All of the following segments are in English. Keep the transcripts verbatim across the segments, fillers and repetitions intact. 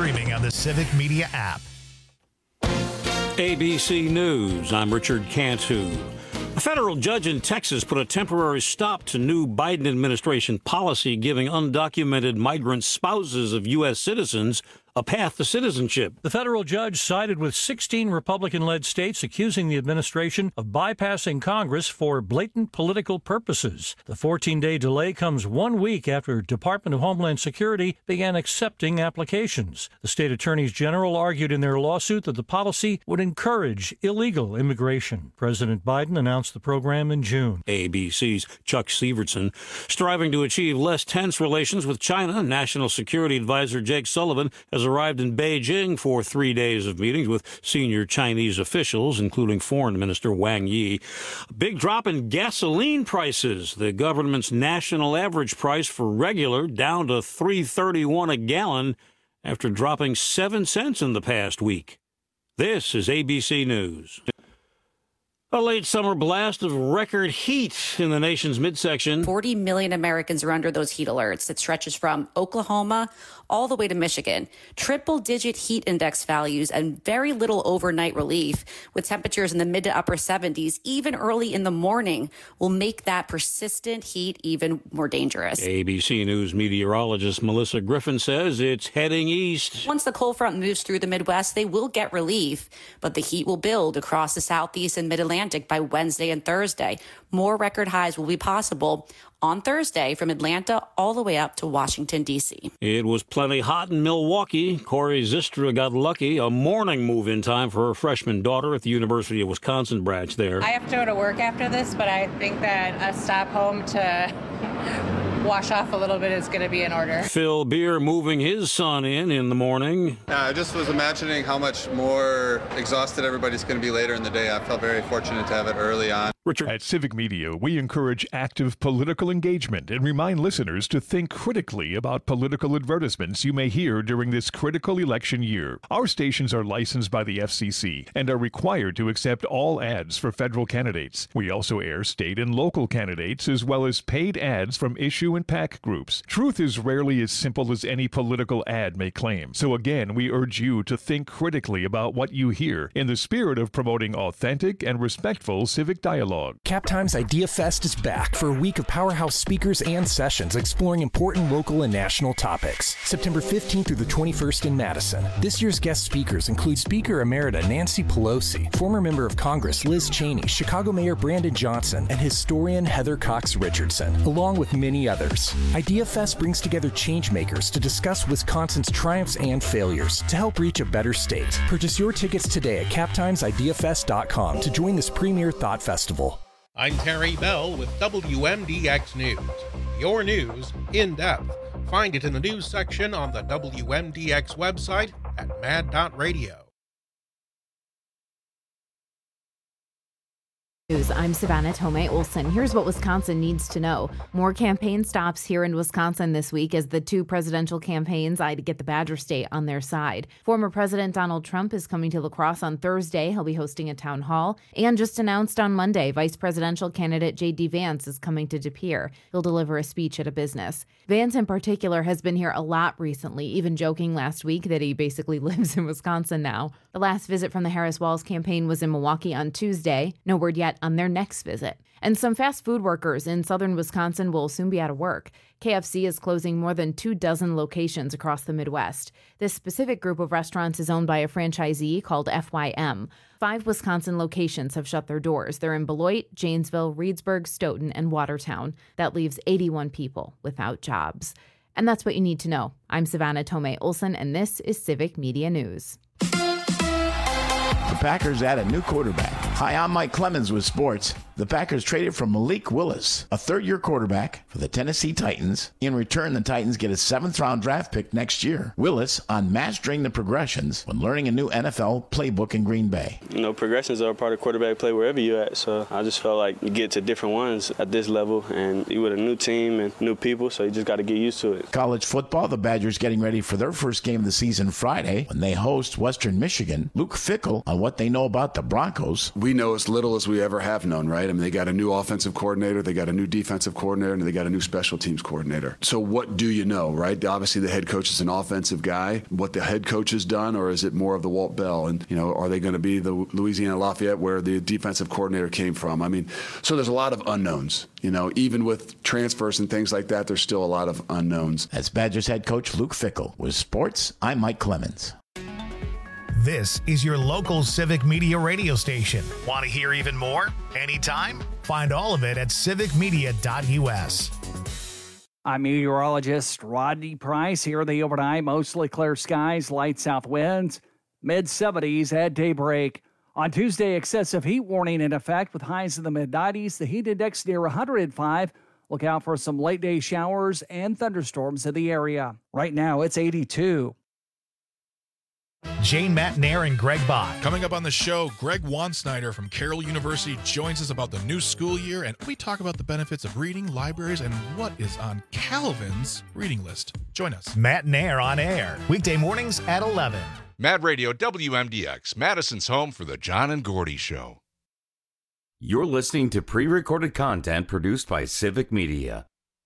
streaming on the Civic Media app. A B C News, I'm Richard Cantu. A federal judge in Texas put a temporary stop to new Biden administration policy giving undocumented migrant spouses of U S citizens a path to citizenship. The federal judge sided with sixteen Republican-led states accusing the administration of bypassing Congress for blatant political purposes. The fourteen-day delay comes one week after Department of Homeland Security began accepting applications. The state attorneys general argued in their lawsuit that the policy would encourage illegal immigration. President Biden announced the program in June. A B C's Chuck Severson. Striving to achieve less tense relations with China, National Security Advisor Jake Sullivan has arrived in Beijing for three days of meetings with senior Chinese officials, including Foreign Minister Wang Yi. A big drop in gasoline prices. The government's national average price for regular down to three thirty-one a gallon after dropping seven cents in the past week. This is A B C News. A late summer blast of record heat in the nation's midsection. forty million Americans are under those heat alerts. It stretches from Oklahoma all the way to Michigan. Triple-digit heat index values and very little overnight relief with temperatures in the mid to upper seventies, even early in the morning, will make that persistent heat even more dangerous. A B C News meteorologist Melissa Griffin says it's heading east. Once the cold front moves through the Midwest, they will get relief, but the heat will build across the Southeast and Mid-Atlantic by Wednesday and Thursday. More record highs will be possible on Thursday from Atlanta all the way up to Washington, D C. It was plenty hot in Milwaukee. Corey Zistra got lucky. A morning move-in time for her freshman daughter at the University of Wisconsin branch there. I have to go to work after this, but I think that a stop home to wash off a little bit is going to be in order. Phil Beer moving his son in in the morning. Yeah, I just was imagining how much more exhausted everybody's going to be later in the day. I felt very fortunate to have it early on. Richard. At Civic Media, we encourage active political engagement and remind listeners to think critically about political advertisements you may hear during this critical election year. Our stations are licensed by the F C C and are required to accept all ads for federal candidates. We also air state and local candidates as well as paid ads from issue and PAC groups. Truth is rarely as simple as any political ad may claim. So again, we urge you to think critically about what you hear in the spirit of promoting authentic and respectful civic dialogue. CapTime's Idea Fest is back for a week of powerhouse speakers and sessions exploring important local and national topics. September fifteenth through the twenty-first in Madison. This year's guest speakers include Speaker Emerita Nancy Pelosi, former member of Congress Liz Cheney, Chicago Mayor Brandon Johnson, and historian Heather Cox Richardson, along with many others. Idea Fest brings together changemakers to discuss Wisconsin's triumphs and failures to help reach a better state. Purchase your tickets today at cap times idea fest dot com to join this premier thought festival. I'm Terry Bell with W M D X News. Your news in depth. Find it in the news section on the W M D X website at mad dot radio. I'm Savannah Tomei Olson. Here's what Wisconsin needs to know. More campaign stops here in Wisconsin this week as the two presidential campaigns eye to get the Badger State on their side. Former President Donald Trump is coming to La Crosse on Thursday. He'll be hosting a town hall. And just announced on Monday, Vice Presidential candidate J D Vance is coming to De Pere. He'll deliver a speech at a business. Vance in particular has been here a lot recently, even joking last week that he basically lives in Wisconsin now. The last visit from the Harris-Walz campaign was in Milwaukee on Tuesday. No word yet on their next visit. And some fast food workers in southern Wisconsin will soon be out of work. K F C is closing more than two dozen locations across the Midwest. This specific group of restaurants is owned by a franchisee called F Y M. Five Wisconsin locations have shut their doors. They're in Beloit, Janesville, Reedsburg, Stoughton, and Watertown. That leaves eighty-one people without jobs. And that's what you need to know. I'm Savannah Tomei Olson, and this is Civic Media News. The Packers add a new quarterback. Hi, I'm Mike Clemens with sports. The Packers traded for Malik Willis, a third-year quarterback for the Tennessee Titans. In return, the Titans get a seventh-round draft pick next year. Willis on mastering the progressions when learning a new N F L playbook in Green Bay. You know, progressions are a part of quarterback play wherever you're at, so I just felt like you get to different ones at this level, and you with a new team and new people, so you just got to get used to it. College football, the Badgers getting ready for their first game of the season Friday when they host Western Michigan. Luke Fickell on what they know about the Broncos. We we know as little as we ever have known, right? I mean, they got a new offensive coordinator, they got a new defensive coordinator, and they got a new special teams coordinator. So what do you know, right? Obviously, the head coach is an offensive guy. What the head coach has done, or is it more of the Walt Bell? And, you know, are they going to be the Louisiana Lafayette where the defensive coordinator came from? I mean, so there's a lot of unknowns. You know, even with transfers and things like that, there's still a lot of unknowns. That's Badgers head coach Luke Fickell. With sports, I'm Mike Clemens. This is your local Civic Media radio station. Want to hear even more? Anytime? Find all of it at civic media dot u s. I'm meteorologist Rodney Price. Here in the overnight, mostly clear skies, light south winds, mid seventies at daybreak. On Tuesday, excessive heat warning in effect with highs in the mid nineties. The heat index near one hundred five. Look out for some late day showers and thunderstorms in the area. Right now, it's eighty-two. Jane Matnair and Greg Bach. Coming up on the show, Greg Wansnyder from Carroll University joins us about the new school year, and we talk about the benefits of reading, libraries, and what is on Calvin's reading list. Join us. Matnair on air, weekday mornings at eleven. Mad Radio W M D X, Madison's home for the John and Gordy Show. You're listening to pre-recorded content produced by Civic Media.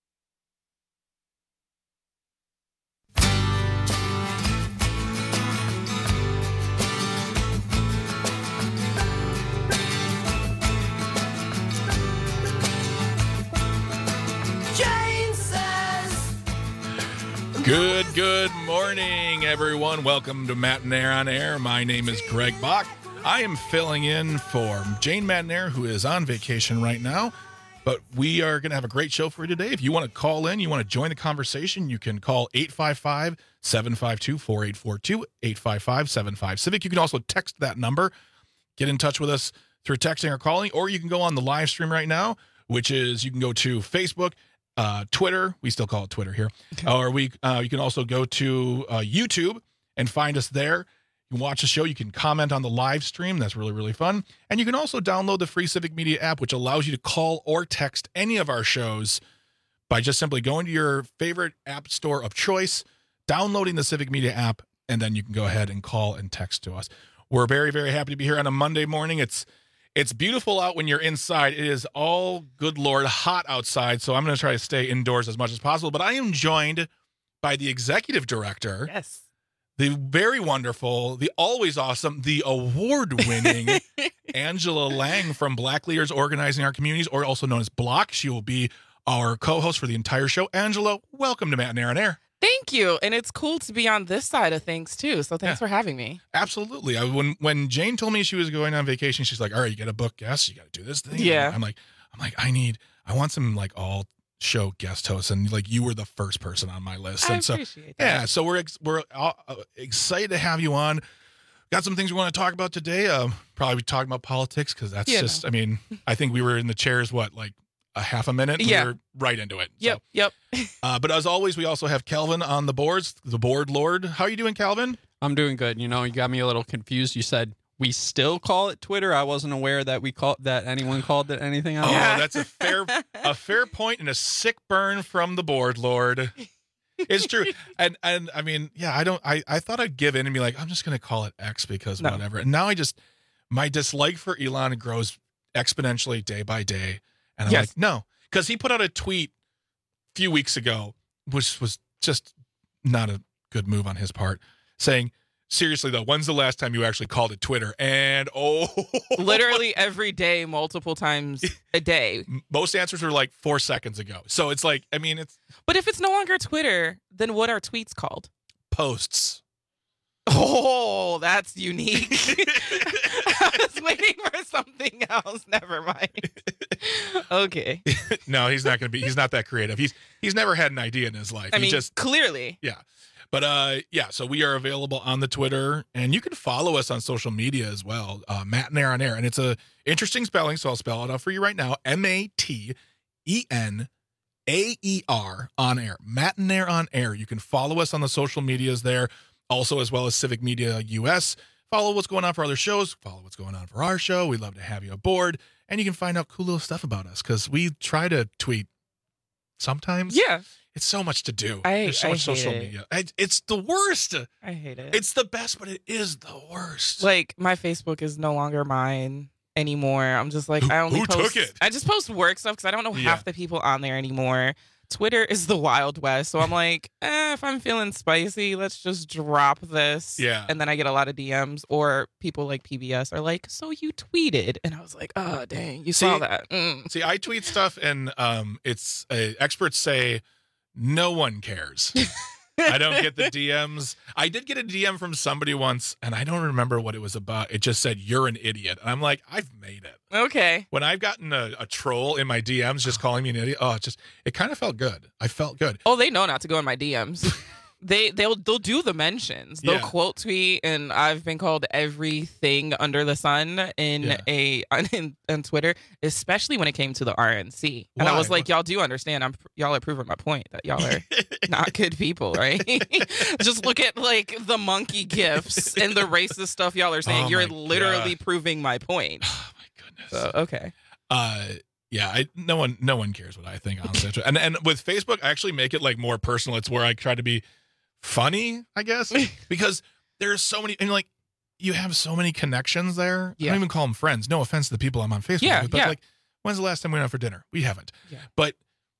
Good, good morning, everyone. Welcome to Matnair on Air. My name is Greg Bach. I am filling in for Jane Matnair, who is on vacation right now. But we are going to have a great show for you today. If you want to call in, you want to join the conversation, you can call eight five five, seven five two, four eight four two, eight five five, seven five, CIVIC. You can also text that number. Get in touch with us through texting or calling, or you can go on the live stream right now, which is you can go to Facebook, Uh, Twitter, we still call it Twitter here, okay. or we uh, you can also go to uh, YouTube and find us there. You can watch the show. You can comment on the live stream. That's really, really fun. And you can also download the free Civic Media app, which allows you to call or text any of our shows by just simply going to your favorite app store of choice, downloading the Civic Media app, and then you can go ahead and call and text to us. We're very, very happy to be here on a Monday morning. It's It's beautiful out when you're inside. It is all, good Lord, hot outside, so I'm going to try to stay indoors as much as possible. But I am joined by the executive director, yes, the very wonderful, the always awesome, the award-winning Angela Lang from Black Leaders Organizing Our Communities, or also known as Block. She will be our co-host for the entire show. Angela, welcome to Matnair on Air. Thank you. And it's cool to be on this side of things, too. So thanks yeah. for having me. Absolutely. I, when when Jane told me she was going on vacation, she's like, all right, you got to book guests. You got to do this thing. Yeah. I'm like, I'm like, I need, I want some like all show guest hosts. And like, you were the first person on my list. I and so, appreciate that. Yeah. So we're, ex- we're uh, excited to have you on. Got some things we want to talk about today. Um, probably talking about politics because that's yeah, just, no. I mean, I think we were in the chairs, what, like, a half a minute. Yeah. We're right into it. Yep. So. Yep. uh, but as always, we also have Calvin on the boards, the board lord. How are you doing, Calvin? I'm doing good. You know, you got me a little confused. You said we still call it Twitter. I wasn't aware that we call that anyone called it anything else. Oh, that's a fair, a fair point and a sick burn from the board lord. It's true. And, and I mean, yeah, I don't, I, I thought I'd give in and be like, I'm just going to call it X because no. whatever. And now I just, my dislike for Elon grows exponentially day by day. And I'm yes. like, no. Because he put out a tweet a few weeks ago, which was just not a good move on his part, saying, seriously, though, when's the last time you actually called it Twitter? And, oh. Literally every day, multiple times a day. Most answers were like four seconds ago. So it's like, I mean, it's. But if it's no longer Twitter, then what are tweets called? Posts. Oh, that's unique. I was waiting for something else. Never mind. Okay. No, he's not going to be. He's not that creative. He's he's never had an idea in his life. I he mean, just clearly. Yeah. But uh, yeah. So we are available on the Twitter, and you can follow us on social media as well. Uh, Matnair on Air, and it's a interesting spelling, so I'll spell it out for you right now. M A T E N A E R on Air. Matnair on Air. You can follow us on the social medias there. Also, as well as Civic Media U S. Follow what's going on for other shows. Follow what's going on for our show. We'd love to have you aboard. And you can find out cool little stuff about us because we try to tweet sometimes. Yeah. It's so much to do. I, There's so I much social it. media. I, it's the worst. I hate it. It's the best, but it is the worst. Like, my Facebook is no longer mine. anymore. I'm just like, I only who post. took it? I just post work stuff because I don't know Yeah. half the people on there anymore. Twitter is the Wild West. So I'm like, eh, if I'm feeling spicy, let's just drop this. Yeah. And then I get a lot of D Ms, or people like P B S are like, so you tweeted. And I was like, oh, dang, you saw See- that. Mm. See, I tweet stuff, and um, it's uh, experts say no one cares. I don't get the D Ms. I did get a D M from somebody once, and I don't remember what it was about. It just said, "You're an idiot." And I'm like, I've made it. Okay. When I've gotten a, a troll in my D Ms just calling me an idiot, oh, it just it kind of felt good. I felt good. Oh, they know not to go in my D Ms. They they'll they'll do the mentions. They'll Yeah. quote tweet, and I've been called everything under the sun in Yeah. a on, in, on Twitter, especially when it came to the R N C. And I Why? was like, y'all do understand? I'm y'all are proving my point that y'all are not good people, right? Just look at like the monkey gifs and the racist stuff y'all are saying. Oh You're my literally God. proving my point. Oh my goodness. So okay. Uh, yeah, I, no one, no one cares what I think, honestly. and and with Facebook, I actually make it like more personal. It's where I try to be funny, I guess, because there's so many, and like you have so many connections there. I Yeah. don't even call them friends. No offense to the people I'm on Facebook Yeah, with, but yeah. like, when's the last time we went out for dinner? We haven't. Yeah. But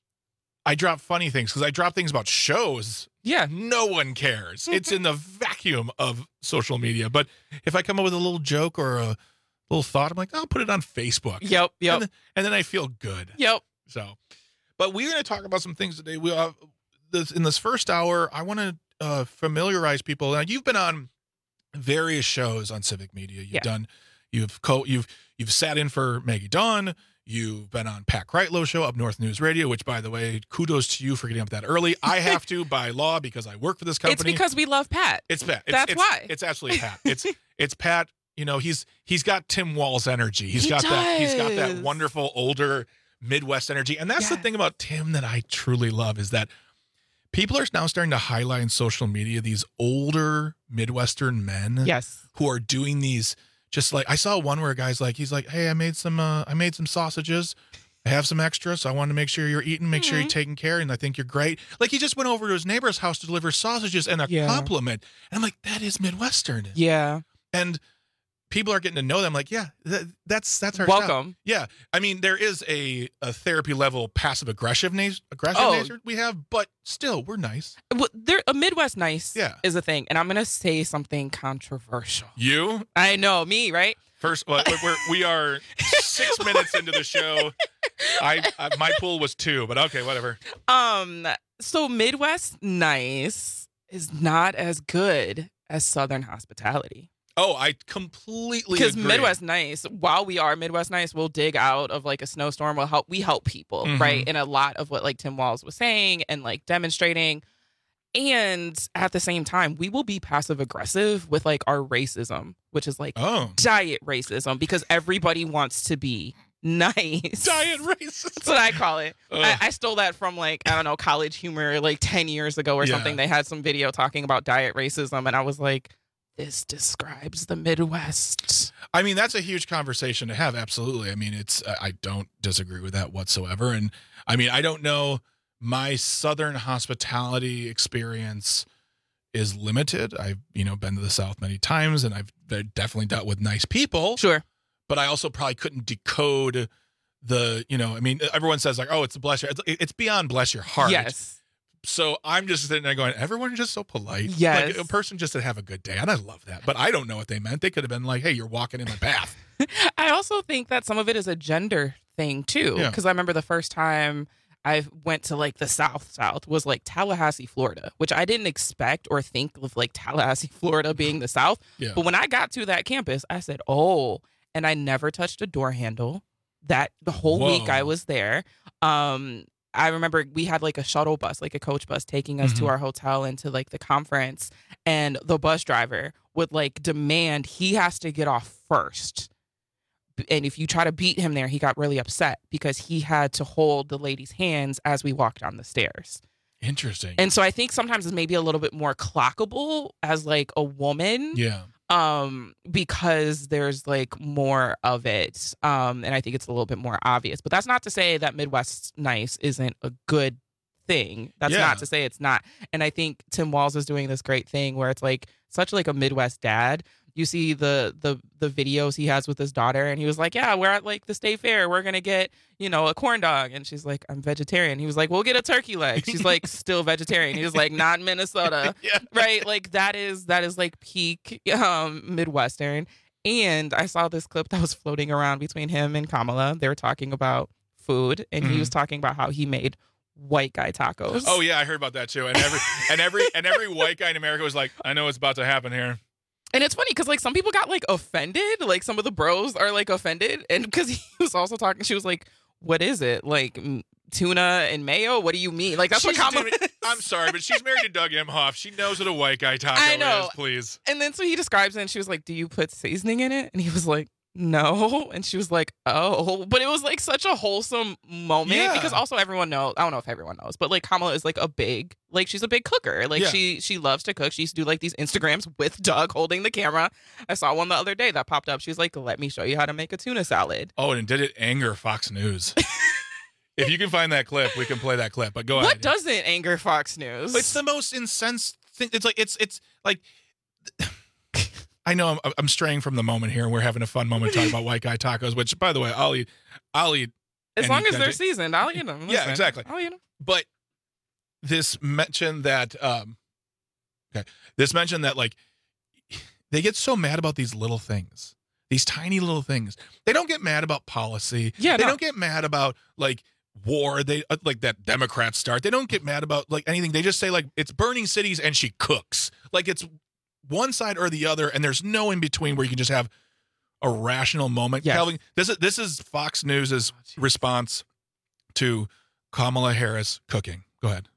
I drop funny things because I drop things about shows. Yeah. No one cares. It's in the vacuum of social media. But if I come up with a little joke or a little thought, I'm like, I'll put it on Facebook. Yep. Yep. And then, and then I feel good. Yep. So, but we're going to talk about some things today. We uh, this in this first hour, I want to uh, familiarize people. Now, you've been on various shows on Civic Media. You've Yeah. done, you've co, you've you've sat in for Maggie Dawn. You've been on Pat Kreitlow show, Up North News Radio, which, by the way, kudos to you for getting up that early. I have to by law because I work for this company. It's because we love Pat. It's Pat. It's, That's it's, why. It's absolutely Pat. It's it's Pat. You know, he's he's got Tim Wall's energy. He's He got that. He's got that does. wonderful older Midwest energy. And that's the Yeah. thing about Tim that I truly love is that people are now starting to highlight on social media these older Midwestern men. Yes. Who are doing these. Just like I saw one where a guy's like, he's like, hey, I made some, uh, I made some sausages. I have some extra, so I wanted to make sure you're eating, make sure you're taking care, and I think you're great. Like he just went over to his neighbor's house to deliver sausages and a Yeah. compliment. And I'm like, that is Midwestern. Yeah. And people are getting to know them. Like, yeah, that, that's that's our Welcome. style. Yeah, I mean, there is a, a therapy level passive aggressive nature, aggressive Oh. nature we have, but still, we're nice. Well, there a Midwest nice Yeah. is a thing, and I'm gonna say something controversial. You I know me, right? first, well, we're we are six minutes into the show. I, I my pool was two, but okay, whatever. Um, so Midwest nice is not as good as Southern hospitality. Oh, I completely Because agree. Midwest nice, while we are Midwest nice, we'll dig out of like a snowstorm. We'll help. We help people, Mhm. right? And a lot of what like Tim Walls was saying and like demonstrating. And at the same time, we will be passive aggressive with like our racism, which is like Oh. diet racism, because everybody wants to be nice. Diet racism. That's what I call it. I, Ugh. I stole that from like, I don't know, College Humor like ten years ago or Yeah. something. They had some video talking about diet racism, and I was like, this describes the Midwest. I mean, that's a huge conversation to have. Absolutely. I mean, it's, I I don't disagree with that whatsoever. And I mean, I don't know, my Southern hospitality experience is limited. I've, you know, been to the South many times and I've definitely dealt with nice people. Sure. But I also probably couldn't decode the, you know, I mean, everyone says like, oh, it's a bless your, it's, it's beyond bless your heart. Yes. So I'm just sitting there going, everyone's just so polite. Yes. Like a person just to have a good day. And I love that. But I don't know what they meant. They could have been like, hey, you're walking in my path. I also think that some of it is a gender thing too. Yeah. Because I remember the first time I went to like the South South was like Tallahassee, Florida, which I didn't expect or think of like Tallahassee, Florida being the South. Yeah. But when I got to that campus, I said, oh, and I never touched a door handle. That the whole Whoa. week I was there. Um, I remember we had like a shuttle bus, like a coach bus taking us Mhm. to our hotel and to like the conference. And the bus driver would like demand he has to get off first. And if you try to beat him there, he got really upset because he had to hold the lady's hands as we walked down the stairs. Interesting. And so I think sometimes it's maybe a little bit more clockable as like a woman. Yeah. Um, because there's like more of it. Um, and I think it's a little bit more obvious. But that's not to say that Midwest nice isn't a good thing. That's Yeah. not to say it's not. And I think Tim Walls is doing this great thing where it's like such like a Midwest dad. you see the the the videos he has with his daughter, and he was like, yeah, we're at like the state fair, we're gonna get, you know, a corn dog, and she's like, I'm vegetarian. He was like, we'll get a turkey leg. She's like, still vegetarian. He was like, not in Minnesota. Yeah. Right? Like that is that is like peak um Midwestern. And I saw this clip that was floating around between him and Kamala. They were talking about food, and Mhm. he was talking about how he made white guy tacos. Oh yeah, I heard about that too. And every and every and every white guy in America was like, I know what's about to happen here. And it's funny because like some people got like offended, like some of the bros are like offended, and because he was also talking, she was like, "What is it? Like m- tuna and mayo? What do you mean? Like that's She's what Kamala." doing- I'm sorry, but she's married to Doug Emhoff. She knows what a white guy taco I know. is. Please. And then so he describes it, and she was like, "Do you put seasoning in it?" And he was like, "No." And she was like, "Oh," but it was like such a wholesome moment Yeah. because also everyone knows. I don't know if everyone knows, but like Kamala is like a big, like she's a big cooker. Like Yeah. she she loves to cook. She used to do like these Instagrams with Doug holding the camera. I saw one the other day that popped up. She was like, "Let me show you how to make a tuna salad." Oh, and did it anger Fox News? If you can find that clip, we can play that clip. But go What ahead. doesn't anger Fox News? It's the most incensed thing. It's like it's it's like. I know I'm, I'm straying from the moment here, and we're having a fun moment talking about white guy tacos. Which, by the way, I'll eat. I'll eat as any long as kind they're of- seasoned, I'll eat them. Yeah, Listen, exactly. I'll eat them. But this mentioned that. Um, okay, this mentioned that like they get so mad about these little things, these tiny little things. They don't get mad about policy. Yeah, they no. don't get mad about like war. They uh, like that Democrats start. They don't get mad about like anything. They just say like it's burning cities and she cooks. Like it's one side or the other, and there's no in between where you can just have a rational moment. Yes. Calvin, this is this is Fox News's response to Kamala Harris cooking. Go ahead.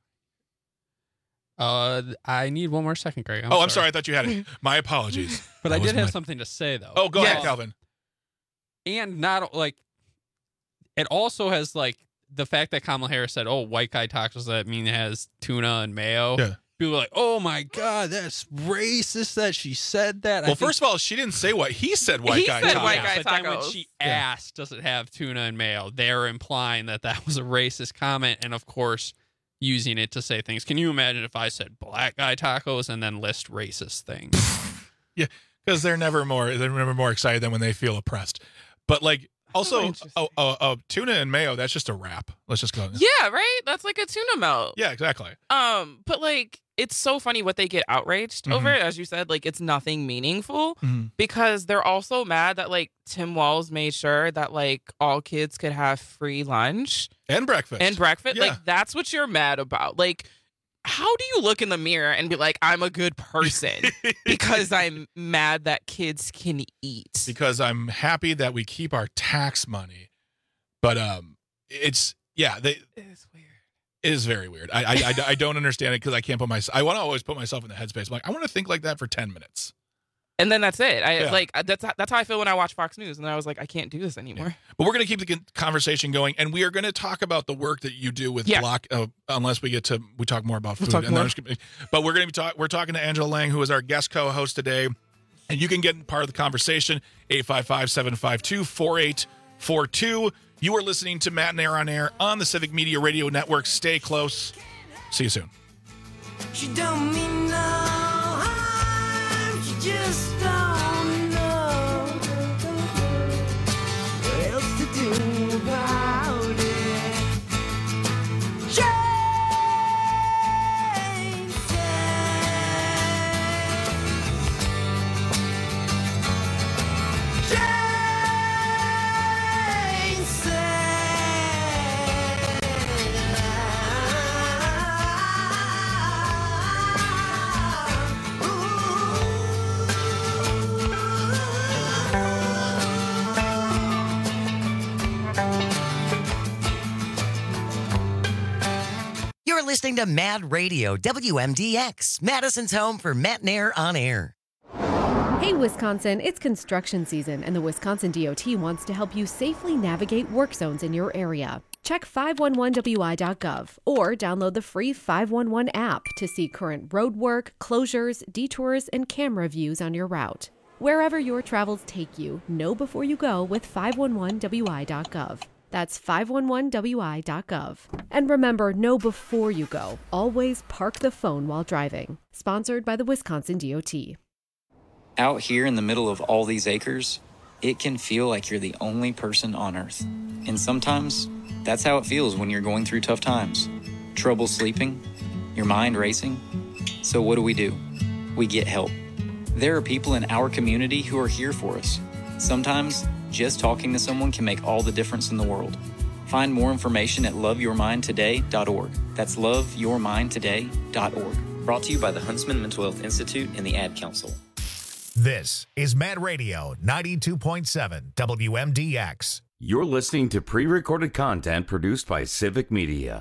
Uh, I need one more second, Greg. I'm oh, I'm sorry. I thought you had it. My apologies. But That I was did have my- something to say though. Oh, go ahead, Um, Calvin. And not like it also has like the fact that Kamala Harris said, "Oh, white guy tacos," that mean it has tuna and mayo. Yeah. People are like, "Oh my god, that's racist that she said that." Well, first of all, she didn't say what he said. White He guy. said tacos. white guy but then when tacos. she Yeah. asked, "Does it have tuna and mayo?" They're implying that that was a racist comment, and of course, using it to say things. Can you imagine if I said black guy tacos and then list racist things? Yeah, because they're never more they're never more excited than when they feel oppressed. But like also, interesting. oh, oh, oh, tuna and mayo. That's just a wrap. Let's just go. Yeah, right. That's like a tuna melt. Yeah, exactly. Um, but like it's so funny what they get outraged Mhm. over. As you said, like it's nothing meaningful Mhm. because they're also mad that like Tim Walz made sure that like all kids could have free lunch And breakfast. and breakfast. Yeah. Like that's what you're mad about. Like, how do you look in the mirror and be like, I'm a good person because I'm mad that kids can eat? because I'm happy that we keep our tax money, but um, it's yeah, they. It's weird. It is very weird. I I, I, I don't understand it because I can't put myself. I want to always put myself in the headspace. I'm like, I want to think like that for ten minutes. And then that's it. I Yeah. like that's that's how I feel when I watch Fox News, and I was like, I can't do this anymore. But we're going to keep the con- conversation going, and we are going to talk about the work that you do with Yeah. Block. Uh, unless we get to we talk more about We'll food, talk and then more. I'm just gonna- but we're going to be talk, we're talking to Angela Lang, who is our guest co-host today, and you can get part of the conversation eight five five, seven five two, four eight four two. You are listening to Matt and Air on Air on the Civic Media Radio Network. Stay close. See you soon. She don't mean no harm, she just don't know what else to do about it. Jane said, Jane You're listening to Mad Radio, W M D X, Madison's home for Matt and Air on Air. Hey, Wisconsin, it's construction season, and the Wisconsin D O T wants to help you safely navigate work zones in your area. Check five one one W I dot gov or download the free five one one app to see current road work, closures, detours, and camera views on your route. Wherever your travels take you, know before you go with five one one W I dot gov. That's five one one W I dot gov. And remember, know before you go. Always park the phone while driving. Sponsored by the Wisconsin D O T. Out here in the middle of all these acres, it can feel like you're the only person on Earth. And sometimes, that's how it feels when you're going through tough times. Trouble sleeping, your mind racing. So what do we do? We get help. There are people in our community who are here for us. Sometimes, just talking to someone can make all the difference in the world. Find more information at love your mind today dot org. That's love your mind today dot org. Brought to you by the Huntsman Mental Health Institute and the Ad Council. This is Mad Radio ninety-two point seven W M D X. You're listening to pre-recorded content produced by Civic Media.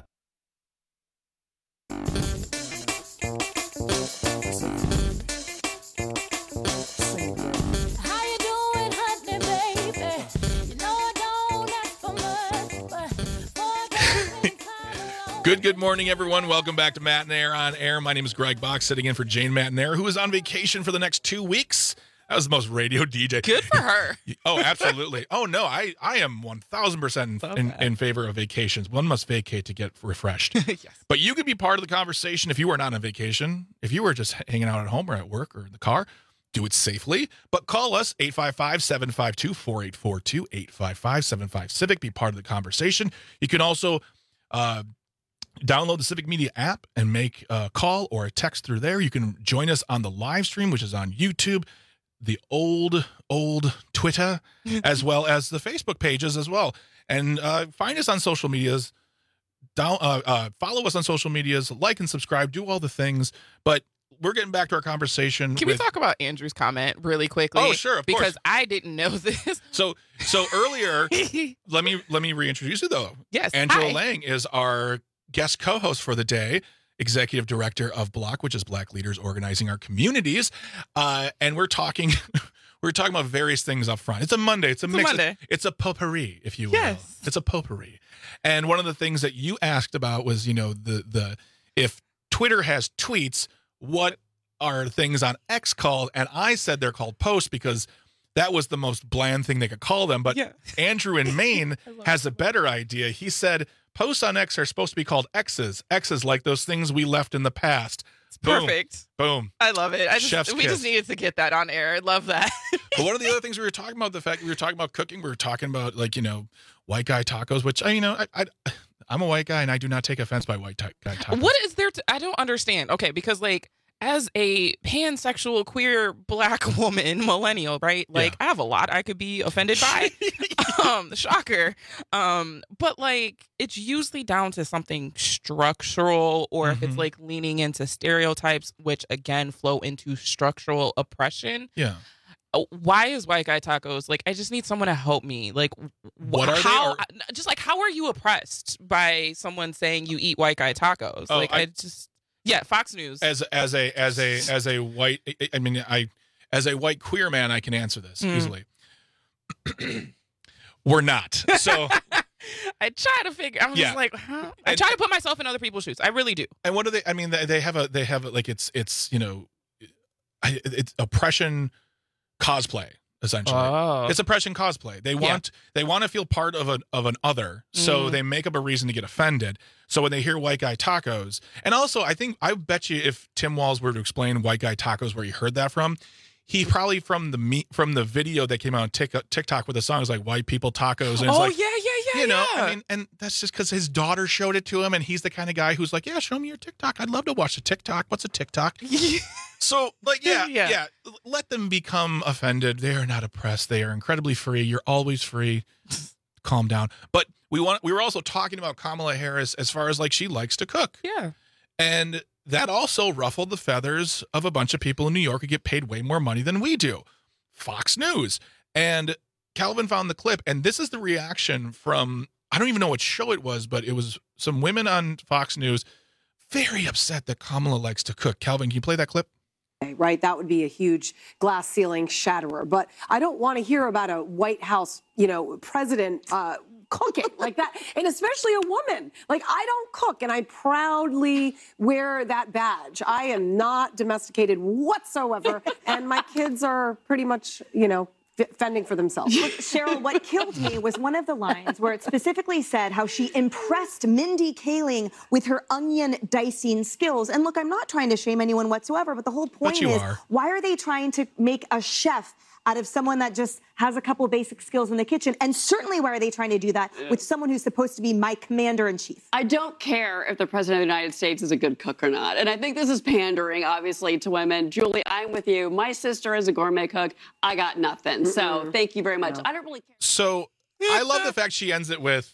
Good, good morning, everyone. Welcome back to Matt and Air on Air. My name is Greg Bach, sitting in for Jane Matt and Air, who is on vacation for the next two weeks. That was the most radio D J. Good for her. Oh, absolutely. Oh, no, I, I am one thousand percent in, in, in favor of vacations. One must vacate to get refreshed. Yes. But you could be part of the conversation if you were not on vacation. If you were just hanging out at home or at work or in the car, do it safely. But call us, eight five five, seven five two, four eight four two, eight five five, seven five Civic. Be part of the conversation. You can also uh, download the Civic Media app and make a call or a text through there. You can join us on the live stream, which is on YouTube, the old, old Twitter, as well as the Facebook pages as well. And uh, find us on social medias. Down, uh, uh, follow us on social medias, like and subscribe, do all the things. But we're getting back to our conversation. Can with, we talk about Andrew's comment really quickly? Oh, sure, of because course. I didn't know this. So, so earlier, let me let me reintroduce you though. Yes, Angela hi. Lang is our guest co-host for the day, executive director of Block, which is Black Leaders Organizing Our Communities, uh, and we're talking, we're talking about various things up front. It's a Monday. It's a It's mix. a Monday. It's, it's a potpourri, if you will. Yes. It's a potpourri. And one of the things that you asked about was, you know, the the if Twitter has tweets, what are things on X called? And I said they're called posts because that was the most bland thing they could call them. But Yeah. Andrew in Maine has a better idea. He said posts on X are supposed to be called X's. X's like those things we left in the past. It's Boom. perfect. Boom. I love it. I Chef's just we kiss. just needed to get that on air. I love that. But one of the other things we were talking about, the fact we were talking about cooking, we were talking about, like, you know, white guy tacos, which, I, you know, I, I, I'm a white guy and I do not take offense by white ty- guy tacos. What is there to, I don't understand. Okay, because like as a pansexual queer black woman millennial, right? Like I have a lot I could be offended by. um, shocker. Um, but like it's usually down to something structural, or if it's Mhm. like leaning into stereotypes, which again flow into structural oppression. Yeah. Uh, Why is white guy tacos like? I just need someone to help me. Like, wh- What are they, how? or- Just like, how are you oppressed by someone saying you eat white guy tacos? Oh, like, I- I, just yeah, Fox News. As as a as a as a white, I mean, I as a white queer man, I can answer this Mm. easily. We're not. So I try to figure. I'm Yeah. just like, huh? I And- try to put myself in other people's shoes. I really do. and what do they? I mean, they, they have a they have a, like it's it's you know, I- it's oppression cosplay essentially. Oh. It's oppression cosplay. They Yeah. want they want to feel part of an of an other, so Mm. they make up a reason to get offended. So when they hear white guy tacos, and also I think I bet you if Tim Walz were to explain white guy tacos where he heard that from, he probably from the me from the video that came out on Tik- TikTok with the song is like white people tacos, and it's Oh like, yeah, yeah, yeah. you know, yeah. I mean, and that's just because his daughter showed it to him, and he's the kind of guy who's like, yeah, show me your TikTok. I'd love to watch a TikTok. What's a TikTok? So, like, yeah, yeah, Yeah. let them become offended. They are not oppressed. They are incredibly free. You're always free. Calm down. But we want. We were also talking about Kamala Harris as far as like she likes to cook, yeah. and that also ruffled the feathers of a bunch of people in New York who get paid way more money than we do. Fox News. And Calvin found the clip, and this is the reaction from, I don't even know what show it was, but it was some women on Fox News very upset that Kamala likes to cook. Calvin, can you play that clip? Right, that would be a huge glass ceiling shatterer. But I don't want to hear about a White House, you know, president uh, cooking like that, and especially a woman. Like, I don't cook, and I proudly wear that badge. I am not domesticated whatsoever, and my kids are pretty much, you know, f- fending for themselves. Look, Cheryl, what killed me was one of the lines where it specifically said how she impressed Mindy Kaling with her onion dicing skills. And look, I'm not trying to shame anyone whatsoever, but the whole point you is, are. why are they trying to make a chef out of someone that just has a couple basic skills in the kitchen? And certainly, why are they trying to do that with someone who's supposed to be my commander-in-chief? I don't care if the president of the United States is a good cook or not. And I think this is pandering, obviously, to women. Julie, I'm with you. My sister is a gourmet cook. I got nothing. Mm-mm. So thank you very much. No. I don't really care. So I love the fact she ends it with,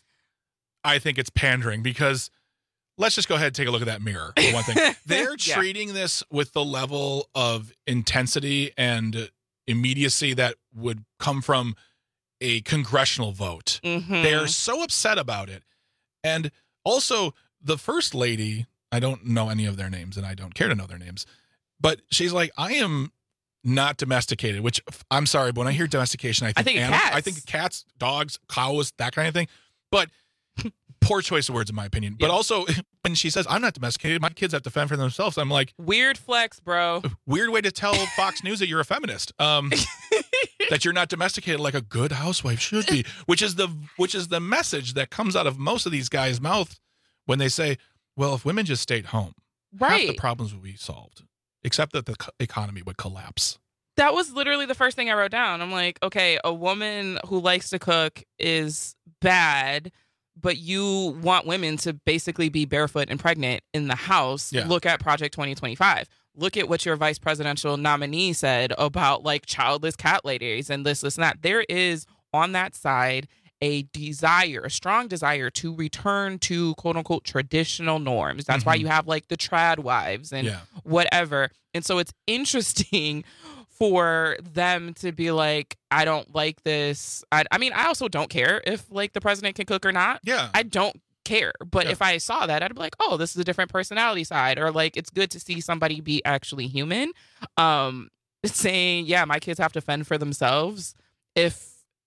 I think it's pandering, because let's just go ahead and take a look at that mirror for one thing. They're yeah. treating this with the level of intensity and immediacy that would come from a congressional vote. Mm-hmm. They're so upset about it. And also, the first lady, I don't know any of their names, and I don't care to know their names, but she's like, I am not domesticated, which I'm sorry, but when I hear domestication, I think, I think animals, cats. I think cats, dogs, cows, that kind of thing. But poor choice of words, in my opinion. But yeah. also, when she says, I'm not domesticated, my kids have to fend for themselves, I'm like, weird flex, bro. Weird way to tell Fox News that you're a feminist. Um, that you're not domesticated like a good housewife should be, which is the which is the message that comes out of most of these guys' mouth when they say, well, if women just stayed home, right, half the problems would be solved, except that the co- economy would collapse. That was literally the first thing I wrote down. I'm like, okay, a woman who likes to cook is bad, but you want women to basically be barefoot and pregnant in the house. Yeah. Look at Project twenty twenty-five. Look at what your vice presidential nominee said about like childless cat ladies and this, this, and that. There is on that side a desire, a strong desire to return to quote unquote traditional norms. That's mm-hmm. why you have like the trad wives and yeah. whatever. And so it's interesting for them to be like, I don't like this. I, I mean, I also don't care if like the president can cook or not. Yeah. I don't care. But Yeah. if I saw that, I'd be like, oh, this is a different personality side. Or like, it's good to see somebody be actually human. Um, saying, yeah, my kids have to fend for themselves. If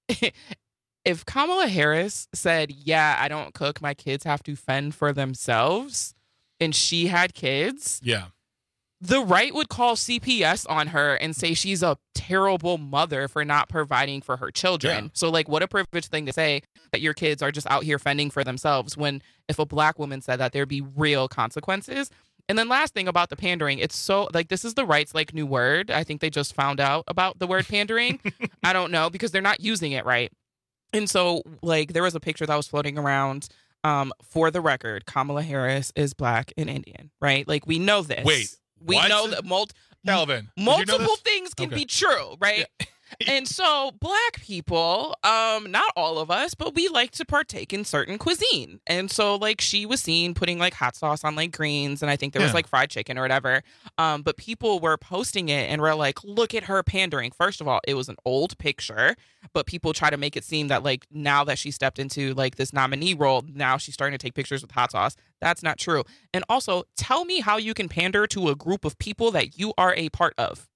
if Kamala Harris said, yeah, I don't cook, my kids have to fend for themselves, and she had kids, Yeah. the right would call C P S on her and say she's a terrible mother for not providing for her children. Yeah. So, like, what a privileged thing to say that your kids are just out here fending for themselves, when if a black woman said that, there'd be real consequences. And then last thing about the pandering, it's so, like, this is the right's, like, new word. I think they just found out about the word pandering. I don't know, because they're not using it right. And so, like, there was a picture that was floating around. Um, for the record, Kamala Harris is black and Indian, right? Like, we know this. Wait, we what? know that mul- Calvin, did you know multiple this? things can Okay. be true, right? And so black people, um, not all of us, but we like to partake in certain cuisine. And so, like, she was seen putting like hot sauce on like greens, and I think there was Yeah. like fried chicken or whatever. Um, but people were posting it and were like, look at her pandering. First of all, it was an old picture, but people try to make it seem that like now that she stepped into like this nominee role, now she's starting to take pictures with hot sauce. That's not true. And also, tell me how you can pander to a group of people that you are a part of.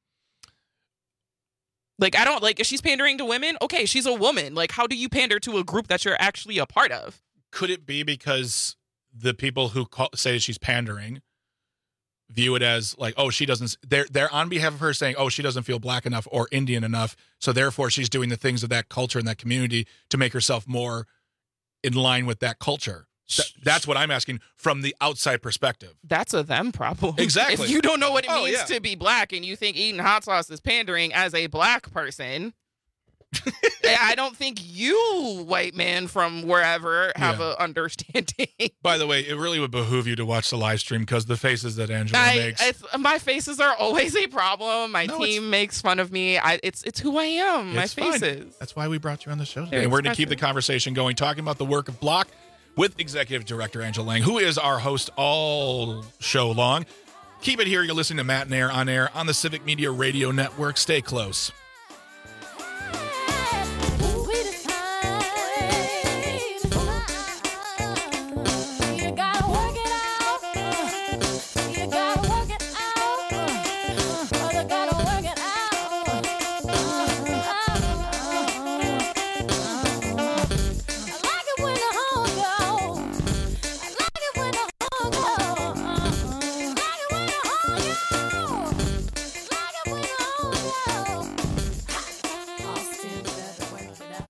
Like, I don't, like, if she's pandering to women, okay, she's a woman. Like, how do you pander to a group that you're actually a part of? Could it be because the people who call, say she's pandering view it as like, oh, she doesn't, they're, they're on behalf of her saying, oh, she doesn't feel black enough or Indian enough, so therefore she's doing the things of that culture and that community to make herself more in line with that culture? Th- that's what I'm asking from the outside perspective. That's a them problem. Exactly. If you don't know what it Oh, means yeah. to be black and you think eating hot sauce is pandering as a black person, I don't think you, white man from wherever, have Yeah. a understanding. By the way, it really would behoove you to watch the live stream because the faces that Angela I, makes. it's, my faces are always a problem. My No, team makes fun of me. I, it's it's who I am. My It's fine. faces. That's why we brought you on the show today. They're And we're going to keep expressive. the conversation going, talking about the work of Block with Executive Director Angela Lang, who is our host all show long. Keep it here. You're listening to Matt and Air on air on the Civic Media Radio Network. Stay close.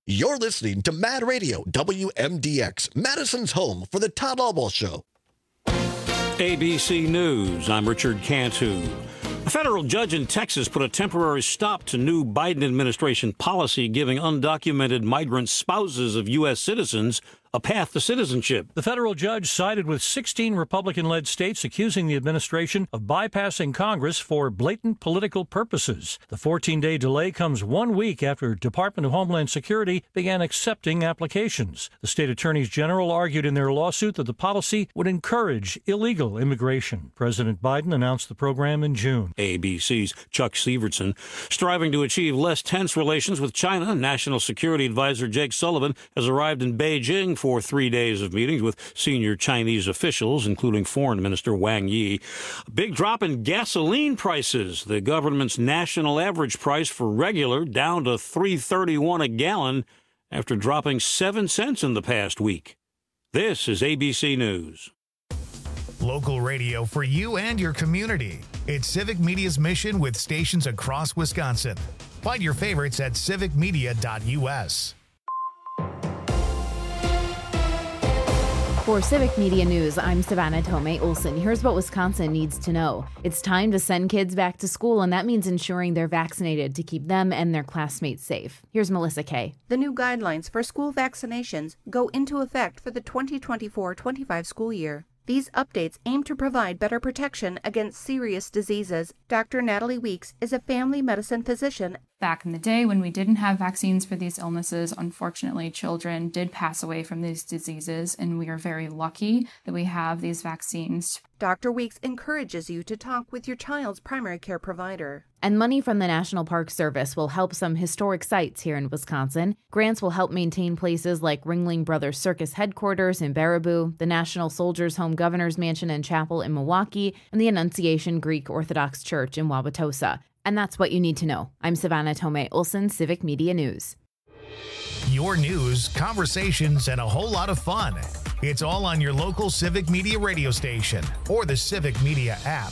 You're listening to Mad Radio, W M D X, Madison's home for the Todd Albaugh Show. A B C News, I'm Richard Cantu. A federal judge in Texas put a temporary stop to new Biden administration policy giving undocumented migrant spouses of U S citizens a path to citizenship. The federal judge sided with sixteen Republican-led states accusing the administration of bypassing Congress for blatant political purposes. The fourteen-day delay comes one week after Department of Homeland Security began accepting applications. The state attorneys general argued in their lawsuit that the policy would encourage illegal immigration. President Biden announced the program in June. A B C's Chuck Severson. Striving to achieve less tense relations with China, National Security Advisor Jake Sullivan has arrived in Beijing for three days of meetings with senior Chinese officials, including Foreign Minister Wang Yi. A big drop in gasoline prices. The government's national average price for regular down to three thirty-one a gallon after dropping seven cents in the past week. This is A B C News. Local radio for you and your community. It's Civic Media's mission with stations across Wisconsin. Find your favorites at civic media dot U S. For Civic Media News, I'm Savannah Tomei Olson. Here's what Wisconsin needs to know. It's time to send kids back to school, and that means ensuring they're vaccinated to keep them and their classmates safe. Here's Melissa Kay. The new guidelines for school vaccinations go into effect for the twenty twenty-four twenty-five school year. These updates aim to provide better protection against serious diseases. Doctor Natalie Weeks is a family medicine physician. Back in the day when we didn't have vaccines for these illnesses, unfortunately, children did pass away from these diseases, and we are very lucky that we have these vaccines. Doctor Weeks encourages you to talk with your child's primary care provider. And money from the National Park Service will help some historic sites here in Wisconsin. Grants will help maintain places like Ringling Brothers Circus headquarters in Baraboo, the National Soldiers Home Governor's Mansion and Chapel in Milwaukee, and the Annunciation Greek Orthodox Church in Wauwatosa. And that's what you need to know. I'm Savannah Tomei Olson, Civic Media News. Your news, conversations, and a whole lot of fun. It's all on your local Civic Media radio station or the Civic Media app.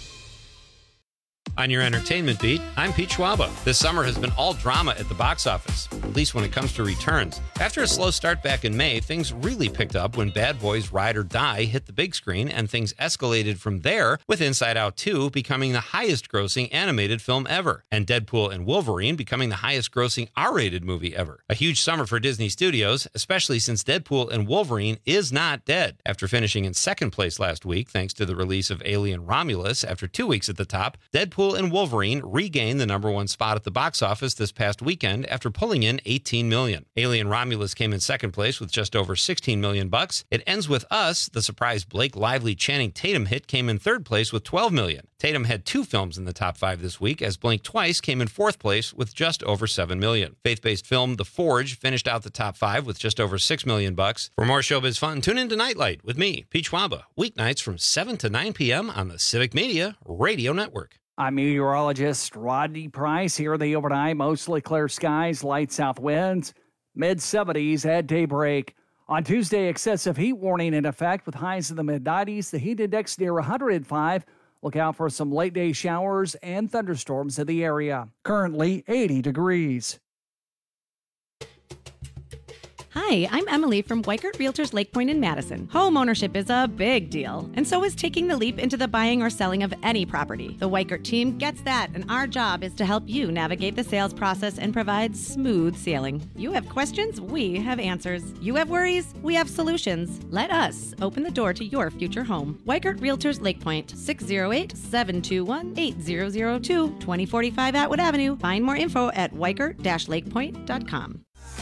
On your entertainment beat, I'm Pete Schwaba. This summer has been all drama at the box office, at least when it comes to returns. After a slow start back in May, things really picked up when Bad Boys Ride or Die hit the big screen, and things escalated from there, with Inside Out two becoming the highest-grossing animated film ever, and Deadpool and Wolverine becoming the highest-grossing R-rated movie ever. A huge summer for Disney Studios, especially since Deadpool and Wolverine is not dead. After finishing in second place last week, thanks to the release of Alien Romulus after two weeks at the top, Deadpool and Wolverine regained the number one spot at the box office this past weekend after pulling in eighteen million dollars. Alien Romulus came in second place with just over sixteen million bucks. It Ends With Us, the surprise Blake Lively Channing Tatum hit, came in third place with twelve million dollars. Tatum had two films in the top five this week, as Blink Twice came in fourth place with just over seven million dollars. Faith-based film The Forge finished out the top five with just over six million bucks. For more showbiz fun, tune in to Nightlight with me, Pete Schwaba, weeknights from seven to nine p.m. on the Civic Media Radio Network. I'm meteorologist Rodney Price. Here the overnight, mostly clear skies, light south winds, mid seventies at daybreak. On Tuesday, excessive heat warning in effect with highs in the mid nineties. The heat index near one hundred five. Look out for some late day showers and thunderstorms in the area. Currently eighty degrees. Hi, I'm Emily from Weikert Realtors Lake Point in Madison. Home ownership is a big deal, and so is taking the leap into the buying or selling of any property. The Weikert team gets that, and our job is to help you navigate the sales process and provide smooth sailing. You have questions, we have answers. You have worries, we have solutions. Let us open the door to your future home. Weikert Realtors Lake Point, six oh eight, seven two one, eight zero zero two, twenty forty-five Atwood Avenue. Find more info at weikert dash lakepoint dot com.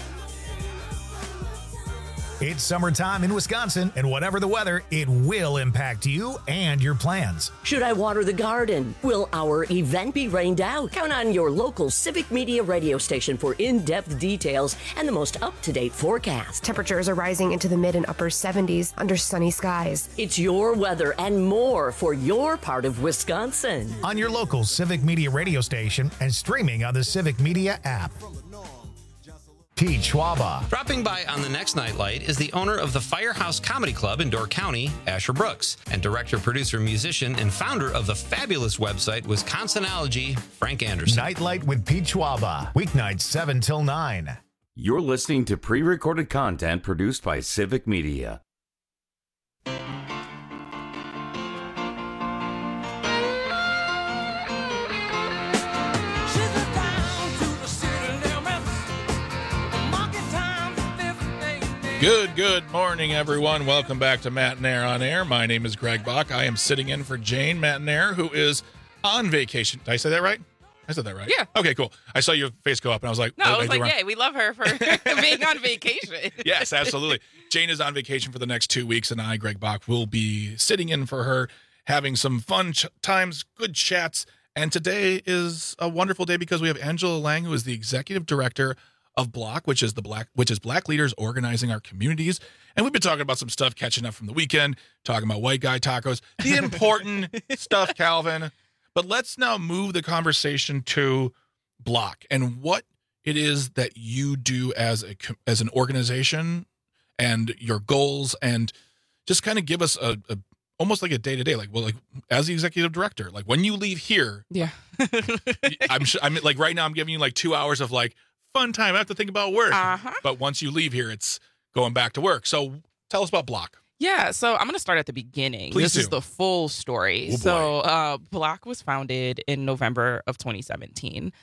It's summertime in Wisconsin, and whatever the weather, it will impact you and your plans. Should I water the garden? Will our event be rained out? Count on your local Civic Media radio station for in-depth details and the most up-to-date forecast. Temperatures are rising into the mid and upper seventies under sunny skies. It's your weather and more for your part of Wisconsin. On your local Civic Media radio station and streaming on the Civic Media app. Pete Schwaba. Dropping by on the next Nightlight is the owner of the Firehouse Comedy Club in Door County, Asher Brooks, and director, producer, musician, and founder of the fabulous website Wisconsinology, Frank Anderson. Nightlight with Pete Schwaba. Weeknights seven till nine. You're listening to pre-recorded content produced by Civic Media. Good, good morning, everyone. Welcome back to Matt and Air on Air. My name is Greg Bach. I am sitting in for Jane Matt and Air, who is on vacation. Did I say that right? I said that right? Yeah. Okay, cool. I saw your face go up, and I was like, No, oh, I was I like, yeah, we love her for being on vacation. Yes, absolutely. Jane is on vacation for the next two weeks, and I, Greg Bach, will be sitting in for her, having some fun ch- times, good chats. And today is a wonderful day because we have Angela Lang, who is the executive director of Block, which is the Black, which is Black Leaders Organizing Our Communities. And we've been talking about some stuff, catching up from the weekend, talking about white guy tacos, the important stuff, Calvin. But let's now move the conversation to Block and what it is that you do as a as an organization and your goals, and just kind of give us a, a almost like a day to day, like well, like as the executive director, like when you leave here, yeah, I'm I'm like right now I'm giving you like two hours of like fun time. I have to think about work, uh-huh. but once you leave here, it's going back to work. So tell us about Block. Yeah, so I'm going to start at the beginning. Please this do. is the full story. Oh, so uh, Block was founded in November of twenty seventeen.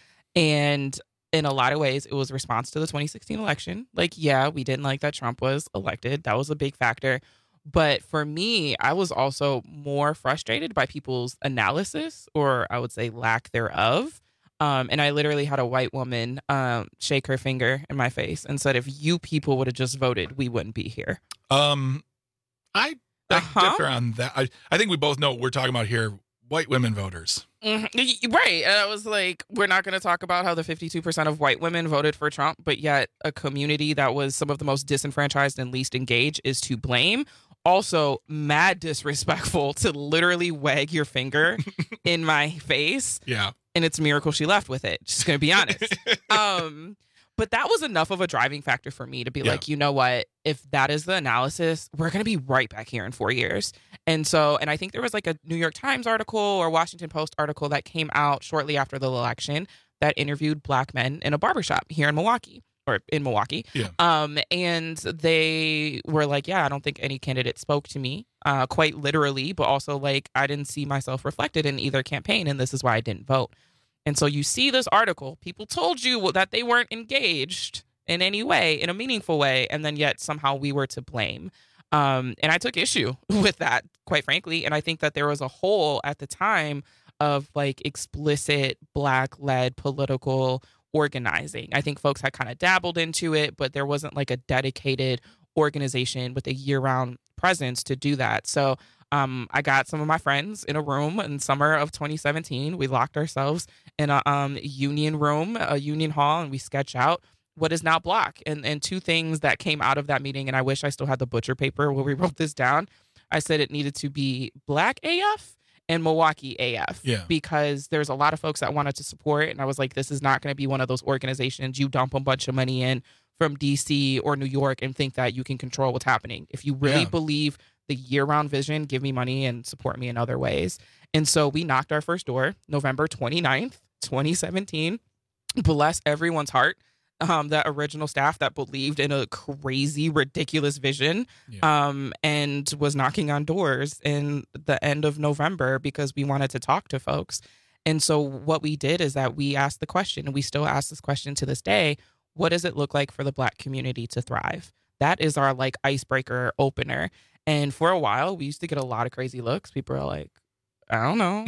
And in a lot of ways, it was a response to the twenty sixteen election. Like, yeah, we didn't like that Trump was elected. That was a big factor. But for me, I was also more frustrated by people's analysis, or I would say lack thereof. Um, and I literally had a white woman um, shake her finger in my face and said, if you people would have just voted, we wouldn't be here. Um, I beg Uh-huh. differ on that. I, I think we both know what we're talking about here. White women voters. Mm-hmm. Right. And I was like, we're not going to talk about how the fifty-two percent of white women voted for Trump, but yet a community that was some of the most disenfranchised and least engaged is to blame. Also, mad disrespectful to literally wag your finger in my face. Yeah. And it's a miracle she left with it. Just going to be honest. um, but that was enough of a driving factor for me to be Yeah. like, you know what? If that is the analysis, we're going to be right back here in four years. And so, and I think there was like a New York Times article or Washington Post article that came out shortly after the election that interviewed Black men in a barbershop here in Milwaukee. Or in Milwaukee. Yeah. Um, and they were like, yeah, I don't think any candidate spoke to me, uh, quite literally, but also like I didn't see myself reflected in either campaign, and this is why I didn't vote. And so you see this article, people told you that they weren't engaged in any way, in a meaningful way, and then yet somehow we were to blame. Um, and I took issue with that, quite frankly. And I think that there was a hole at the time of like explicit Black-led political organizing. I think folks had kind of dabbled into it, but there wasn't like a dedicated organization with a year-round presence to do that. So um, I got some of my friends in a room in summer of twenty seventeen. We locked ourselves in a um, union room, a union hall, and we sketched out what is now Block. And, and two things that came out of that meeting, and I wish I still had the butcher paper where we wrote this down. I said it needed to be Black A F and Milwaukee A F, Yeah. because there's a lot of folks that wanted to support. And I was like, this is not going to be one of those organizations you dump a bunch of money in from D C or New York and think that you can control what's happening. If you really Yeah. believe the year-round vision, give me money and support me in other ways. And so we knocked our first door November twenty-ninth, twenty seventeen. Bless everyone's heart. Um, that original staff that believed in a crazy, ridiculous vision, um, and was knocking on doors in the end of November because we wanted to talk to folks. And so what we did is that we asked the question, and we still ask this question to this day, what does it look like for the Black community to thrive? That is our like icebreaker opener. And for a while, we used to get a lot of crazy looks. People are like, I don't know.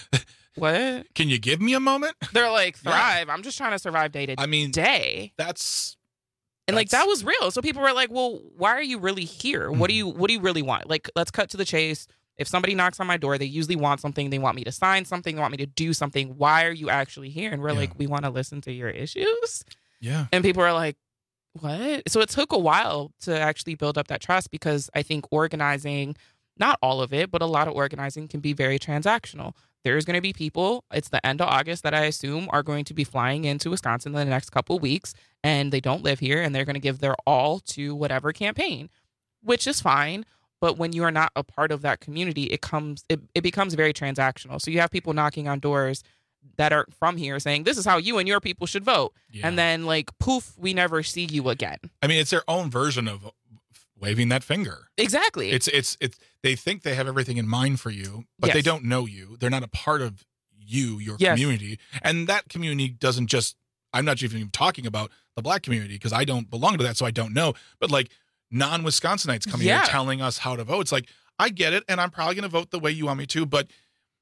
What? Can you give me a moment? They're like, thrive. I'm just trying to survive day to I mean, day. That's and like that was real. So people were like, well, why are you really here? What do you what do you really want? Like, let's cut to the chase. If somebody knocks on my door, they usually want something. They want me to sign something. They want me to do something. Why are you actually here? And we're Yeah. like, we want to listen to your issues. Yeah. And people are like, what? So it took a while to actually build up that trust, because I think organizing, not all of it, but a lot of organizing can be very transactional. There's going to be people, it's the end of August, that I assume are going to be flying into Wisconsin in the next couple of weeks, and they don't live here, and they're going to give their all to whatever campaign, which is fine. But when you are not a part of that community, it comes it, it becomes very transactional. So you have people knocking on doors that aren't from here saying, this is how you and your people should vote. Yeah. And then, like, poof, we never see you again. I mean, it's their own version of waving that finger. Exactly. It's, it's, it's, they think they have everything in mind for you, but Yes. they don't know you. They're not a part of you, your Yes. community. And that community doesn't just, I'm not even talking about the black community because I don't belong to that, so I don't know. But like non-Wisconsinites coming Yeah. here telling us how to vote. It's like, I get it, and I'm probably going to vote the way you want me to, but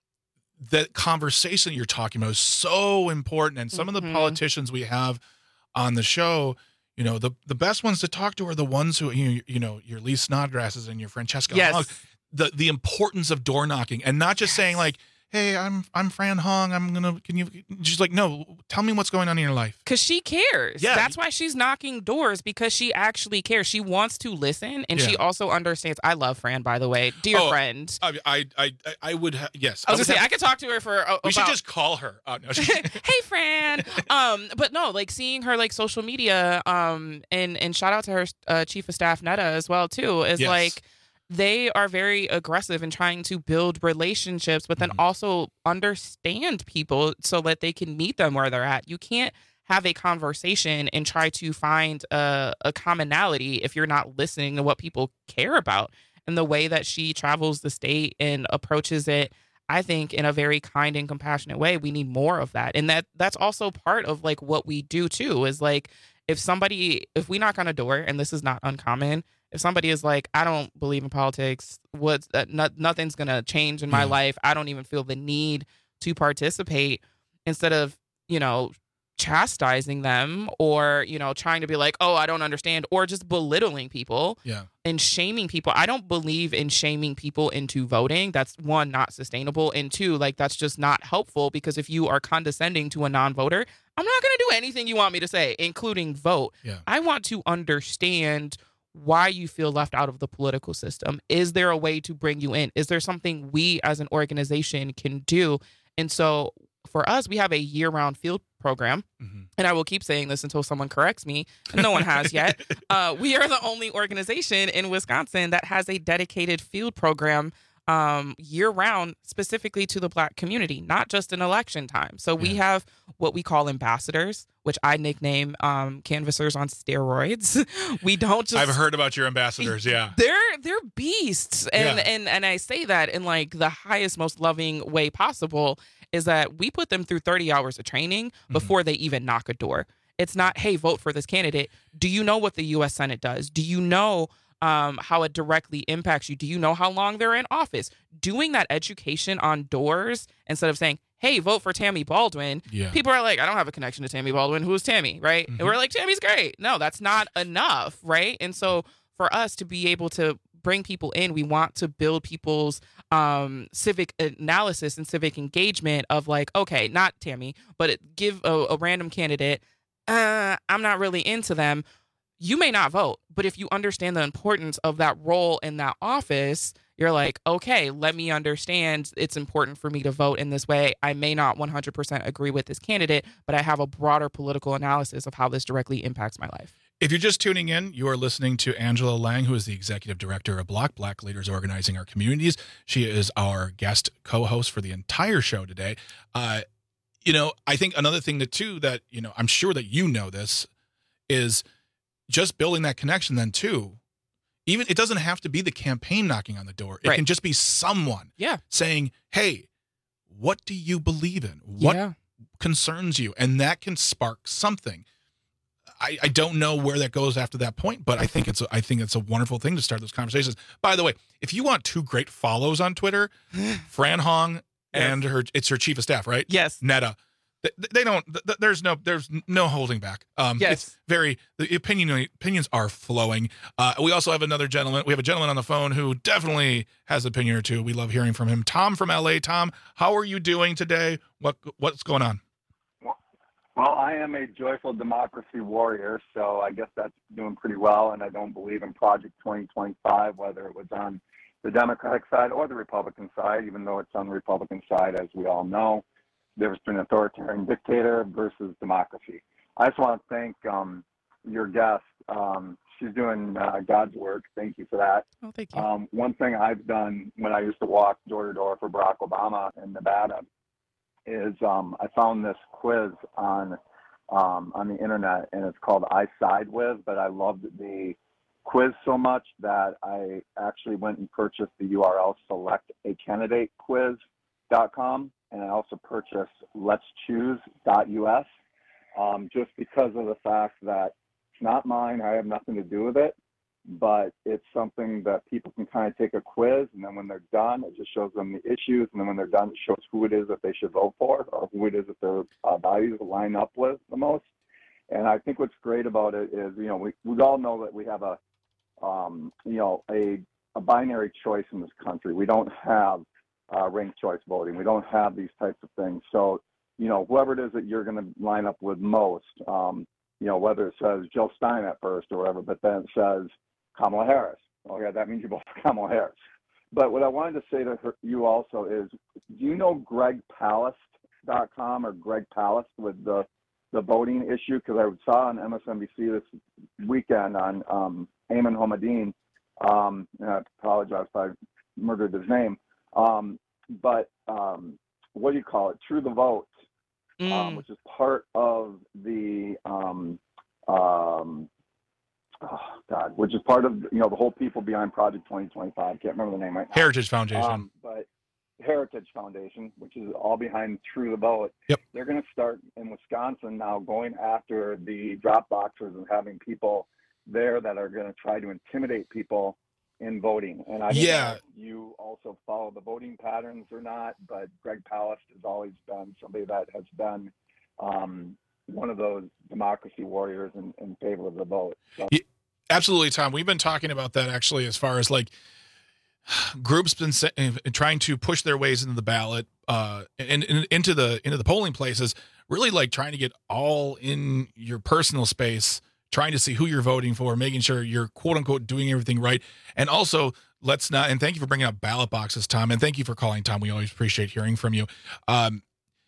the conversation you're talking about is so important. And some Mhm. of the politicians we have on the show, you know, the, the best ones to talk to are the ones who, you, you know, your Lee Snodgrasses and your Francesca Yes. Hogg. The, the importance of door knocking and not just saying like, hey, I'm I'm Fran Hong. I'm gonna. Can you? She's like, no. Tell me what's going on in your life. Because she cares. Yeah. That's why she's knocking doors, because she actually cares. She wants to listen, and she Yeah. also understands. I love Fran, by the way. Dear Oh, friend. I I I, I would. Ha- yes. I was would gonna say, have- I could talk to her for uh, We should about- just call her. Oh, no. hey Fran. Um, but no, like seeing her like social media, um, and and shout out to her uh, chief of staff Netta as well too. Is Yes. like they are very aggressive in trying to build relationships, but then Mm-hmm. also understand people so that they can meet them where they're at. You can't have a conversation and try to find a, a commonality if you're not listening to what people care about. And the way that she travels the state and approaches it, I think, in a very kind and compassionate way, we need more of that. And that that's also part of like what we do too, is like if somebody, if we knock on a door, and this is not uncommon, if somebody is like, I don't believe in politics, what's uh, not, nothing's going to change in my Yeah. life. I don't even feel the need to participate, instead of, you know, chastising them or, you know, trying to be like, oh, I don't understand, or just belittling people Yeah. and shaming people. I don't believe in shaming people into voting. That's one, not sustainable. And two, like, that's just not helpful, because if you are condescending to a non-voter, I'm not going to do anything you want me to say, including vote. Yeah. I want to understand why you feel left out of the political system. Is there a way to bring you in? Is there something we as an organization can do? And so for us, we have a year-round field program. Mm-hmm. And I will keep saying this until someone corrects me. And no one has yet. Uh, we are the only organization in Wisconsin that has a dedicated field program um, year-round, specifically to the Black community, not just in election time. So we have what we call ambassadors, which I nickname um, canvassers on steroids. We don't just... I've heard about your ambassadors. Yeah. They're they're beasts, and Yeah. and and I say that in like the highest, most loving way possible. Is that we put them through thirty hours of training before they even knock a door. It's not, hey, vote for this candidate. Do you know what the U S Senate does? Do you know um, how it directly impacts you? Do you know how long they're in office? Doing that education on doors instead of saying, hey, vote for Tammy Baldwin. Yeah. People are like, I don't have a connection to Tammy Baldwin. Who's Tammy, right? And we're like, Tammy's great. No, that's not enough, right? And so for us to be able to bring people in, we want to build people's um, civic analysis and civic engagement of like, okay, not Tammy, but it, give a, a random candidate, uh, I'm not really into them. You may not vote, but if you understand the importance of that role in that office, you're like, okay, let me understand it's important for me to vote in this way. I may not one hundred percent agree with this candidate, but I have a broader political analysis of how this directly impacts my life. If you're just tuning in, you are listening to Angela Lang, who is the executive director of Block, Black Leaders Organizing Our Communities. She is our guest co-host for the entire show today. Uh, you know, I think another thing that too, that, you know, I'm sure that you know this, is just building that connection then too. Even it doesn't have to be the campaign knocking on the door. It Right. can just be someone Yeah. saying, hey, what do you believe in? What Yeah. concerns you? And that can spark something. I, I don't know where that goes after that point, but I think it's a, I think it's a wonderful thing to start those conversations. By the way, if you want two great follows on Twitter, Fran Hong and her it's her chief of staff, right? Yes. Netta. They, they don't. th- There's no. There's no holding back. Um, Yes. It's very. The opinion opinions are flowing. Uh, we also have another gentleman. We have a gentleman on the phone who definitely has an opinion or two. We love hearing from him. Tom from L A. Tom, how are you doing today? What What's going on? Well, I am a joyful democracy warrior, so I guess that's doing pretty well, and I don't believe in Project twenty twenty-five, whether it was on the Democratic side or the Republican side, even though it's on the Republican side, as we all know. There between authoritarian dictator versus democracy. I just want to thank um, your guest. Um, she's doing uh, God's work. Thank you for that. Oh, thank you. Um, one thing I've done when I used to walk door to door for Barack Obama in Nevada, is um, I found this quiz on um, on the internet, and it's called I Side With, but I loved the quiz so much that I actually went and purchased the U R L select a candidate quiz dot com, and I also purchased let's choose dot U S um, just because of the fact that it's not mine. I have nothing to do with it, but it's something that people can kind of take a quiz, and then when they're done, it just shows them the issues, and then when they're done, it shows who it is that they should vote for, or who it is that their uh, values line up with the most. And I think what's great about it is, you know, we, we all know that we have a, um, you know, a, a binary choice in this country. We don't have uh, ranked choice voting. We don't have these types of things. So, you know, whoever it is that you're going to line up with most, um, you know, whether it says Jill Stein at first or whatever, but then it says Kamala Harris. Oh, yeah, that means you vote for Kamala Harris. But what I wanted to say to her, you also is, do you know Greg Palast dot com or Greg Palast with the, the voting issue? Because I saw on M S N B C this weekend on um, Ayman Homadine, um, and I apologize if I murdered his name, um, but um, what do you call it? True the Vote, mm. um, which is part of the, um, um, oh God, which is part of, you know, the whole people behind Project twenty twenty-five. Can't remember the name right now. Heritage Foundation. Um, but Heritage Foundation, which is all behind True the Vote. Yep. They're going to start in Wisconsin now going after the drop boxes and having people there that are going to try to intimidate people in voting. And I don't yeah. know if you also follow the voting patterns or not, but Greg Palast has always been somebody that has been um, one of those democracy warriors in, in favor of the vote. So. Yeah, absolutely, Tom. We've been talking about that actually, as far as like groups been trying to push their ways into the ballot uh, and, and into the into the polling places, really like trying to get all in your personal space, trying to see who you're voting for, making sure you're quote unquote doing everything right. And also, let's not, and thank you for bringing up ballot boxes, Tom, and thank you for calling, Tom. We always appreciate hearing from you. Um,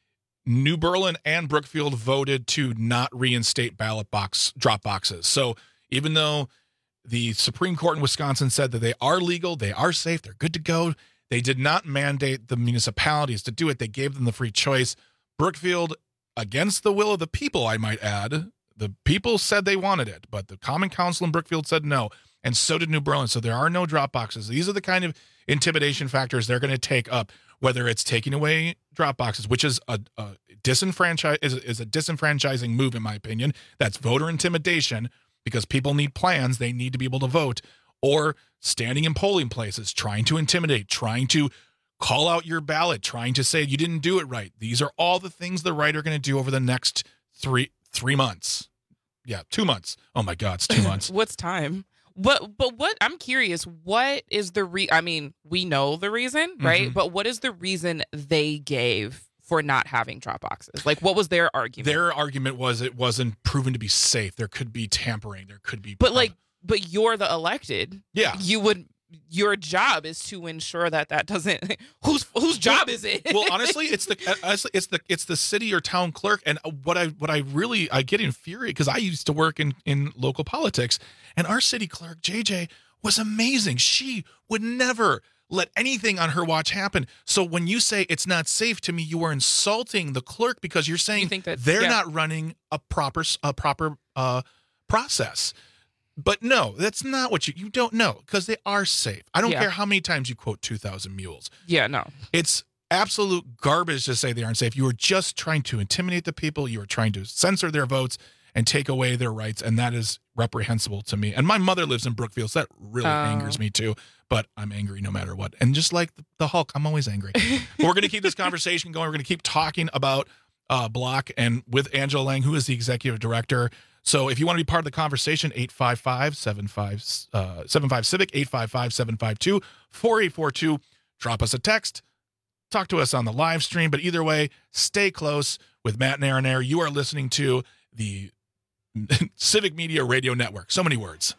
New Berlin and Brookfield voted to not reinstate ballot box drop boxes. So even though the Supreme Court in Wisconsin said that they are legal, they are safe, they're good to go, they did not mandate the municipalities to do it. They gave them the free choice. Brookfield, against the will of the people, I might add, the people said they wanted it, but the Common Council in Brookfield said no, and so did New Berlin. So there are no drop boxes. These are the kind of intimidation factors they're going to take up, whether it's taking away drop boxes, which is a, a disenfranchise is, is a disenfranchising move, in my opinion. That's voter intimidation because people need plans. They need to be able to vote, or standing in polling places, trying to intimidate, trying to call out your ballot, trying to say you didn't do it right. These are all the things the right are going to do over the next three Three months. Yeah, two months. Oh my God, it's two months. What's time? But but what I'm curious, what is the re I mean, we know the reason, right? Mm-hmm. But what is the reason they gave for not having drop boxes? Like, what was their argument? Their argument was it wasn't proven to be safe. There could be tampering. There could be. But like, but you're the elected. Yeah. You would. Your job is to ensure that that doesn't. Whose whose job is it? Well, honestly, it's the honestly, it's the it's the city or town clerk. And what I what I really I get infuriated because I used to work in in local politics, and our city clerk J J was amazing. She would never let anything on her watch happen. So when you say it's not safe, to me, you are insulting the clerk because you're saying you think that, they're yeah. not running a proper a proper uh, process. But no, that's not what you, you don't know because they are safe. I don't Yeah. care how many times you quote two thousand mules. Yeah, no. It's absolute garbage to say they aren't safe. You are just trying to intimidate the people. You are trying to censor their votes and take away their rights. And that is reprehensible to me. And my mother lives in Brookfield, so that really Oh. angers me too. But I'm angry no matter what. And just like the Hulk, I'm always angry. But we're going to keep this conversation going. We're going to keep talking about uh, Block and with Angela Lang, who is the executive director. So if you want to be part of the conversation, eight five five, seven five, seven five Civic, eight five five, seven five two, four eight four two. Drop us a text. Talk to us on the live stream. But either way, stay close with Matt and Aaron Air. You are listening to the Civic Media Radio Network. So many words.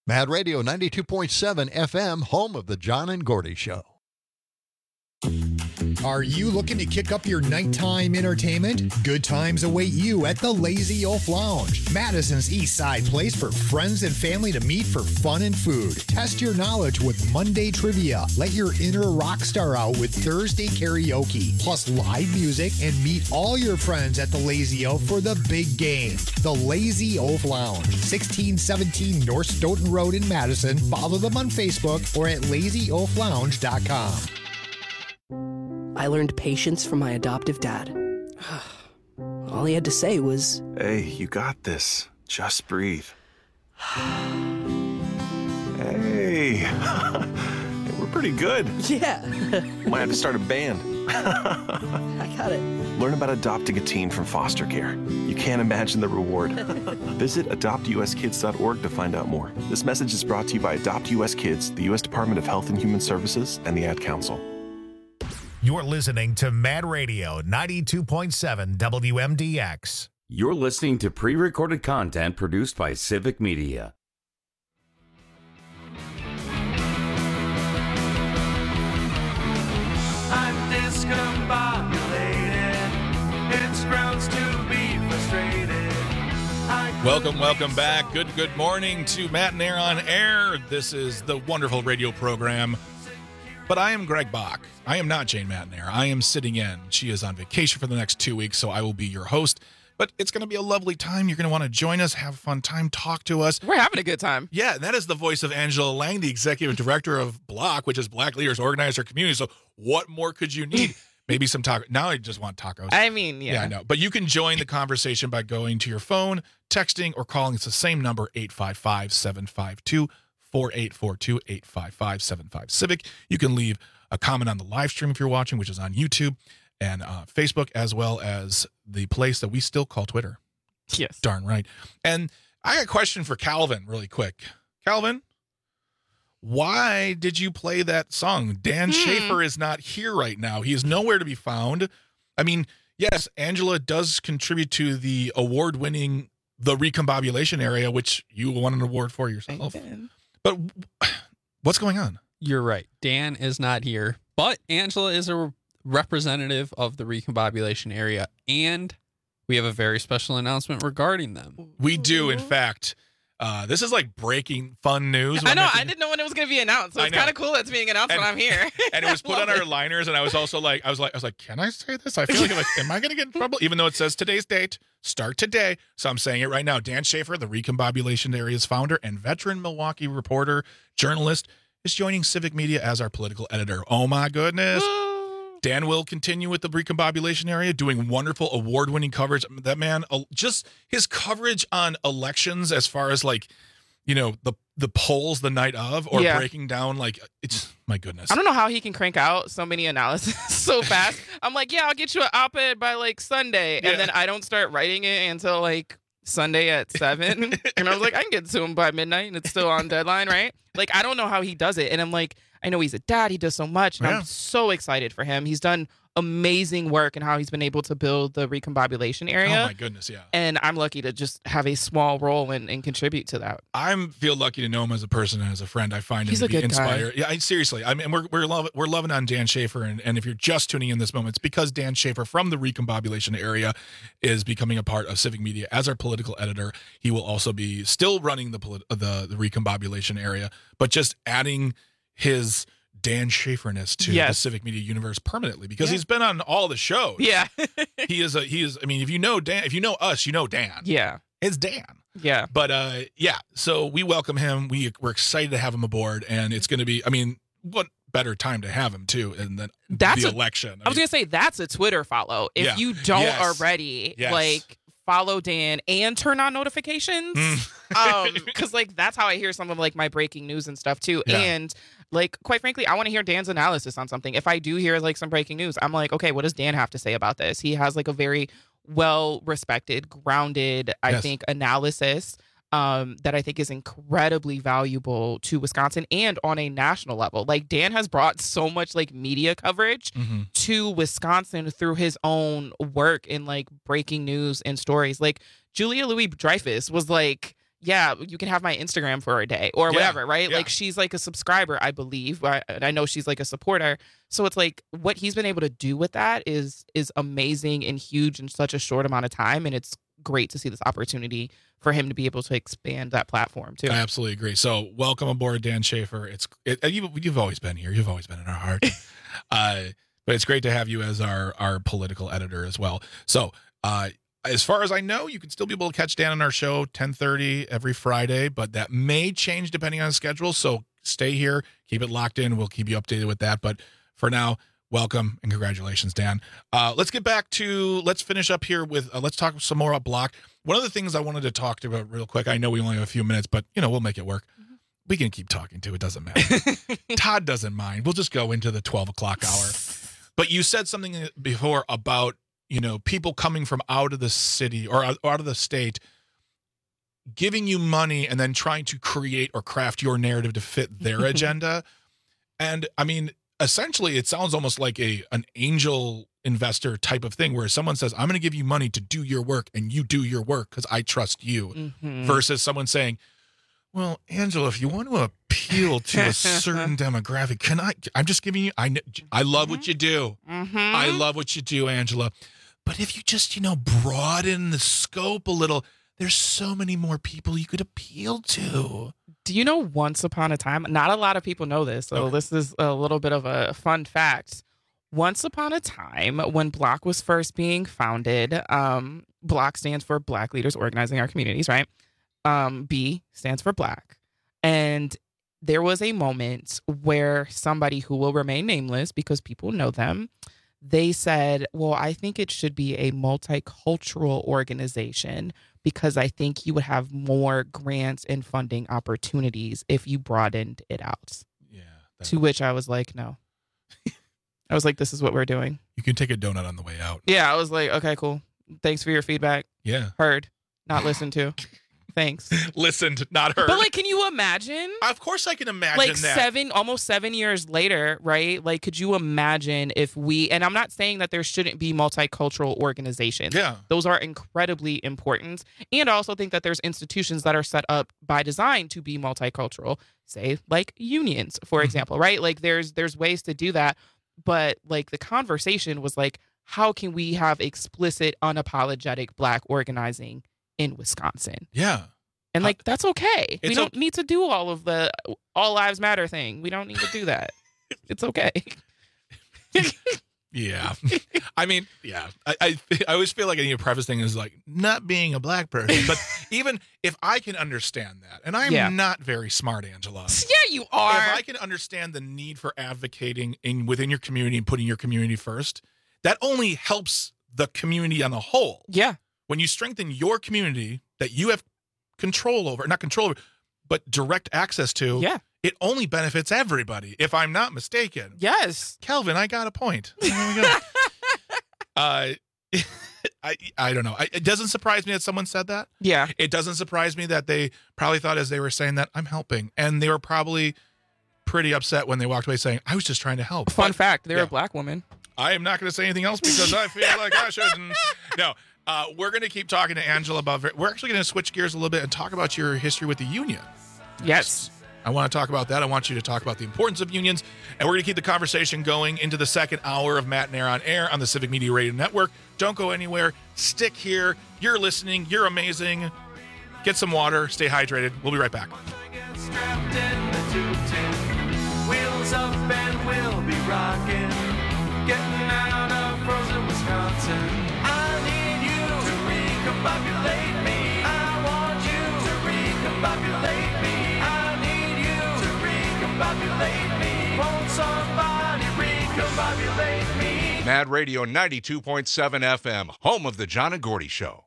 Mad Radio ninety-two point seven F M, home of the John and Gordy Show. Are you looking to kick up your nighttime entertainment? Good times await you at the Lazy Oaf Lounge, Madison's East Side place for friends and family to meet for fun and food. Test your knowledge with Monday trivia. Let your inner rock star out with Thursday karaoke, plus live music, and meet all your friends at the Lazy Oaf for the big game. The Lazy Oaf Lounge, sixteen seventeen North Stoughton Road in Madison. Follow them on Facebook or at lazy oaf lounge dot com. I learned patience from my adoptive dad. All he had to say was, "Hey, you got this. Just breathe." Hey, we're pretty good. Yeah. Might have to start a band. I got it. Learn about adopting a teen from foster care. You can't imagine the reward. Visit adopt u s kids dot org to find out more. This message is brought to you by Adopt U S Kids, the U S Department of Health and Human Services, and the Ad Council. You're listening to Mad Radio ninety-two point seven W M D X. You're listening to pre-recorded content produced by Civic Media. I'm discombobulated. It's grounds to be frustrated. Welcome, welcome back. Good, good morning to Matt and Air on Air. This is the wonderful radio program. But I am Greg Bach. I am not Jane Matnair. I am sitting in. She is on vacation for the next two weeks, so I will be your host. But it's going to be a lovely time. You're going to want to join us, have a fun time, talk to us. We're having a good time. Yeah, and that is the voice of Angela Lang, the executive director of Block, which is Black Leaders Organize Our Community. So what more could you need? Maybe some tacos. Now I just want tacos. I mean, yeah. Yeah, I know. But you can join the conversation by going to your phone, texting, or calling. It's the same number, eight five five, seven five two, four eight four two, eight five five, seven five Civic. You can leave a comment on the live stream if you're watching, which is on YouTube and uh, Facebook, as well as the place that we still call Twitter. Yes. Darn right. And I got a question for Calvin really quick. Calvin, why did you play that song? Dan hmm. Schaefer is not here right now. He is nowhere to be found. I mean, yes, Angela does contribute to the award-winning The Recombobulation Area, which you won an award for yourself. Amen. But what's going on? You're right. Dan is not here, but Angela is a representative of the Recombobulation Area, and we have a very special announcement regarding them. We do, in fact. Uh, this is like breaking fun news. I know. I didn't know when it was going to be announced, so it's kind of cool that's being announced and, when I'm here. And it was put on our liners, and I was also like, I was like, I was like, can I say this? I feel like, like am I going to get in trouble? Even though it says today's date, start today. So I'm saying it right now. Dan Schaefer, the Recombobulation Area's founder and veteran Milwaukee reporter, journalist, is joining Civic Media as our political editor. Oh my goodness. Dan will continue with the Recombobulation Area, doing wonderful award-winning coverage. That man, just his coverage on elections as far as like, you know, the the polls the night of or yeah. breaking down, like, it's, my goodness. I don't know how he can crank out so many analysis so fast. I'm like, yeah, I'll get you an op-ed by like Sunday. And yeah. then I don't start writing it until like Sunday at seven. And I was like, I can get to him by midnight and it's still on deadline, right? Like, I don't know how he does it. And I'm like, I know he's a dad. He does so much. And yeah. I'm so excited for him. He's done amazing work and how he's been able to build the Recombobulation Area. Oh, my goodness, yeah. And I'm lucky to just have a small role and, and contribute to that. I feel lucky to know him as a person and as a friend. I find him he's to a be good inspired. Guy. Yeah, I, seriously. I mean, we're we're, love, we're loving on Dan Schaefer. And, and if you're just tuning in this moment, it's because Dan Schaefer from the Recombobulation Area is becoming a part of Civic Media as our political editor. He will also be still running the the, the Recombobulation Area, but just adding his Dan Schaeferness to yes. the Civic Media universe permanently because yeah. he's been on all the shows. Yeah. he is a he is I mean, if you know Dan, if you know us, you know Dan. Yeah. It's Dan. Yeah. But uh yeah, so we welcome him. We we're excited to have him aboard, and it's going to be I mean, what better time to have him too and then that's the a, election. I, I was mean, going to say that's a Twitter follow. If yeah. you don't yes. already, yes. like follow Dan and turn on notifications. Mm. um because like that's how I hear some of like my breaking news and stuff too. Yeah. And like, quite frankly, I want to hear Dan's analysis on something. If I do hear like some breaking news, I'm like, okay, what does Dan have to say about this? He has like a very well respected, grounded, I yes. think, analysis um that I think is incredibly valuable to Wisconsin and on a national level. Like, Dan has brought so much like media coverage mm-hmm. to Wisconsin through his own work in like breaking news and stories. Like, Julia Louis-Dreyfus was like, yeah, you can have my Instagram for a day or Yeah, whatever, right? yeah. Like she's like a subscriber, I believe. I, and I know she's like a supporter. So it's like what he's been able to do with that is is amazing and huge in such a short amount of time. And it's great to see this opportunity for him to be able to expand that platform too. I absolutely agree. So welcome aboard, Dan Schaefer. It's it, you've, you've always been here. You've always been in our heart. uh, but it's great to have you as our, our political editor as well. So uh, as far as I know, you can still be able to catch Dan on our show ten thirty every Friday, but that may change depending on his schedule. So stay here, keep it locked in. We'll keep you updated with that. But for now, welcome and congratulations, Dan. Uh, let's get back to, let's finish up here with, uh, let's talk some more about Block. One of the things I wanted to talk about real quick, I know we only have a few minutes, but, you know, we'll make it work. Mm-hmm. We can keep talking too. It doesn't matter. Todd doesn't mind. We'll just go into the twelve o'clock hour. But you said something before about, you know, people coming from out of the city or out of the state giving you money and then trying to create or craft your narrative to fit their agenda. And I mean, essentially, it sounds almost like a an angel investor type of thing where someone says, I'm going to give you money to do your work and you do your work because I trust you, mm-hmm. versus someone saying, well, Angela, if you want to appeal to a certain demographic, can I, I'm just giving you, I, I love mm-hmm. what you do. Mm-hmm. I love what you do, Angela. But if you just, you know, broaden the scope a little, there's so many more people you could appeal to. Do you know once upon a time, not a lot of people know this, so okay. This is a little bit of a fun fact. Once upon a time, when Block was first being founded, um, Block stands for Black Leaders Organizing Our Communities, right? Um, B stands for Black. And there was a moment where somebody who will remain nameless because people know them, they said, well, I think it should be a multicultural organization because I think you would have more grants and funding opportunities if you broadened it out. Yeah. To which I was like, no. I was like, this is what we're doing. You can take a donut on the way out. Yeah, I was like, okay, cool. Thanks for your feedback. Yeah. Heard, not listened to. Thanks. Listened, not heard. But like, can you imagine? Of course I can imagine like that. seven, almost seven years later, right? Like, could you imagine if we, and I'm not saying that there shouldn't be multicultural organizations. Yeah. Those are incredibly important. And I also think that there's institutions that are set up by design to be multicultural, say like unions, for example, right? Like there's, there's ways to do that. But like the conversation was like, how can we have explicit, unapologetic Black organizing in Wisconsin? Yeah. And like, that's okay. We don't okay. need to do all of the all lives matter thing. We don't need to do that. It's okay. Yeah. I mean, yeah. I, I I always feel like I need to preface things is like not being a Black person. But even if I can understand that, and I'm Yeah. not very smart, Angela. Yeah, you are. If I can understand the need for advocating in within your community and putting your community first, that only helps the community on the whole. Yeah. When you strengthen your community that you have control over, not control over, but direct access to, Yeah. it only benefits everybody, if I'm not mistaken. Yes. Kelvin, I got a point. There we go. uh, I I don't know. I, it doesn't surprise me that someone said that. Yeah. It doesn't surprise me that they probably thought as they were saying that, I'm helping. And they were probably pretty upset when they walked away saying, I was just trying to help. Fun But, fact, they're yeah. a Black woman. I am not going to say anything else because I feel like I shouldn't. No, uh, we're going to keep talking to Angela about, we're actually going to switch gears a little bit and talk about your history with the union. Yes. I want to talk about that. I want you to talk about the importance of unions. And we're going to keep the conversation going into the second hour of Matt and Air on Air on the Civic Media Radio Network. Don't go anywhere. Stick here. You're listening. You're amazing. Get some water. Stay hydrated. We'll be right back. Wheels up and we'll be rocking. Getting out of frozen Wisconsin. I need you to recombobulate me. I want you to recombobulate me. I need you to recombobulate me. Won't somebody recombobulate me? Mad Radio ninety-two point seven F M, home of the John and Gordy Show.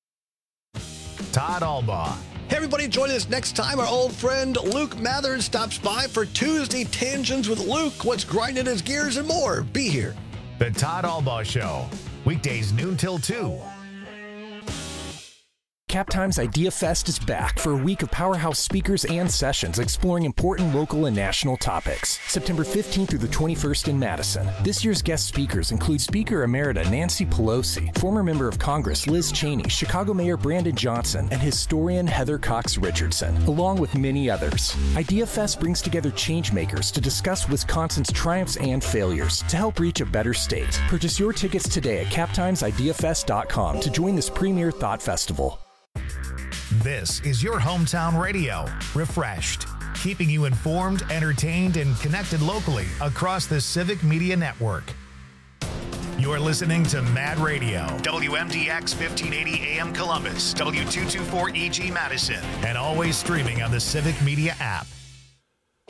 Todd Albaugh. Hey, everybody, join us next time. Our old friend Luke Mathers stops by for Tuesday Tangents with Luke. What's grinding his gears and more. Be here. The Todd Albaugh Show. Weekdays noon till two. Cap Times Idea Fest is back for a week of powerhouse speakers and sessions exploring important local and national topics. September fifteenth through the twenty-first in Madison. This year's guest speakers include Speaker Emerita Nancy Pelosi, former member of Congress Liz Cheney, Chicago Mayor Brandon Johnson, and historian Heather Cox Richardson, along with many others. Idea Fest brings together changemakers to discuss Wisconsin's triumphs and failures to help reach a better state. Purchase your tickets today at cap times idea fest dot com to join this premier thought festival. This is your hometown radio, refreshed, keeping you informed, entertained, and connected locally across the Civic Media Network. You're listening to Mad Radio, W M D X fifteen eighty A M Columbus, W two twenty-four E G Madison, and always streaming on the Civic Media app.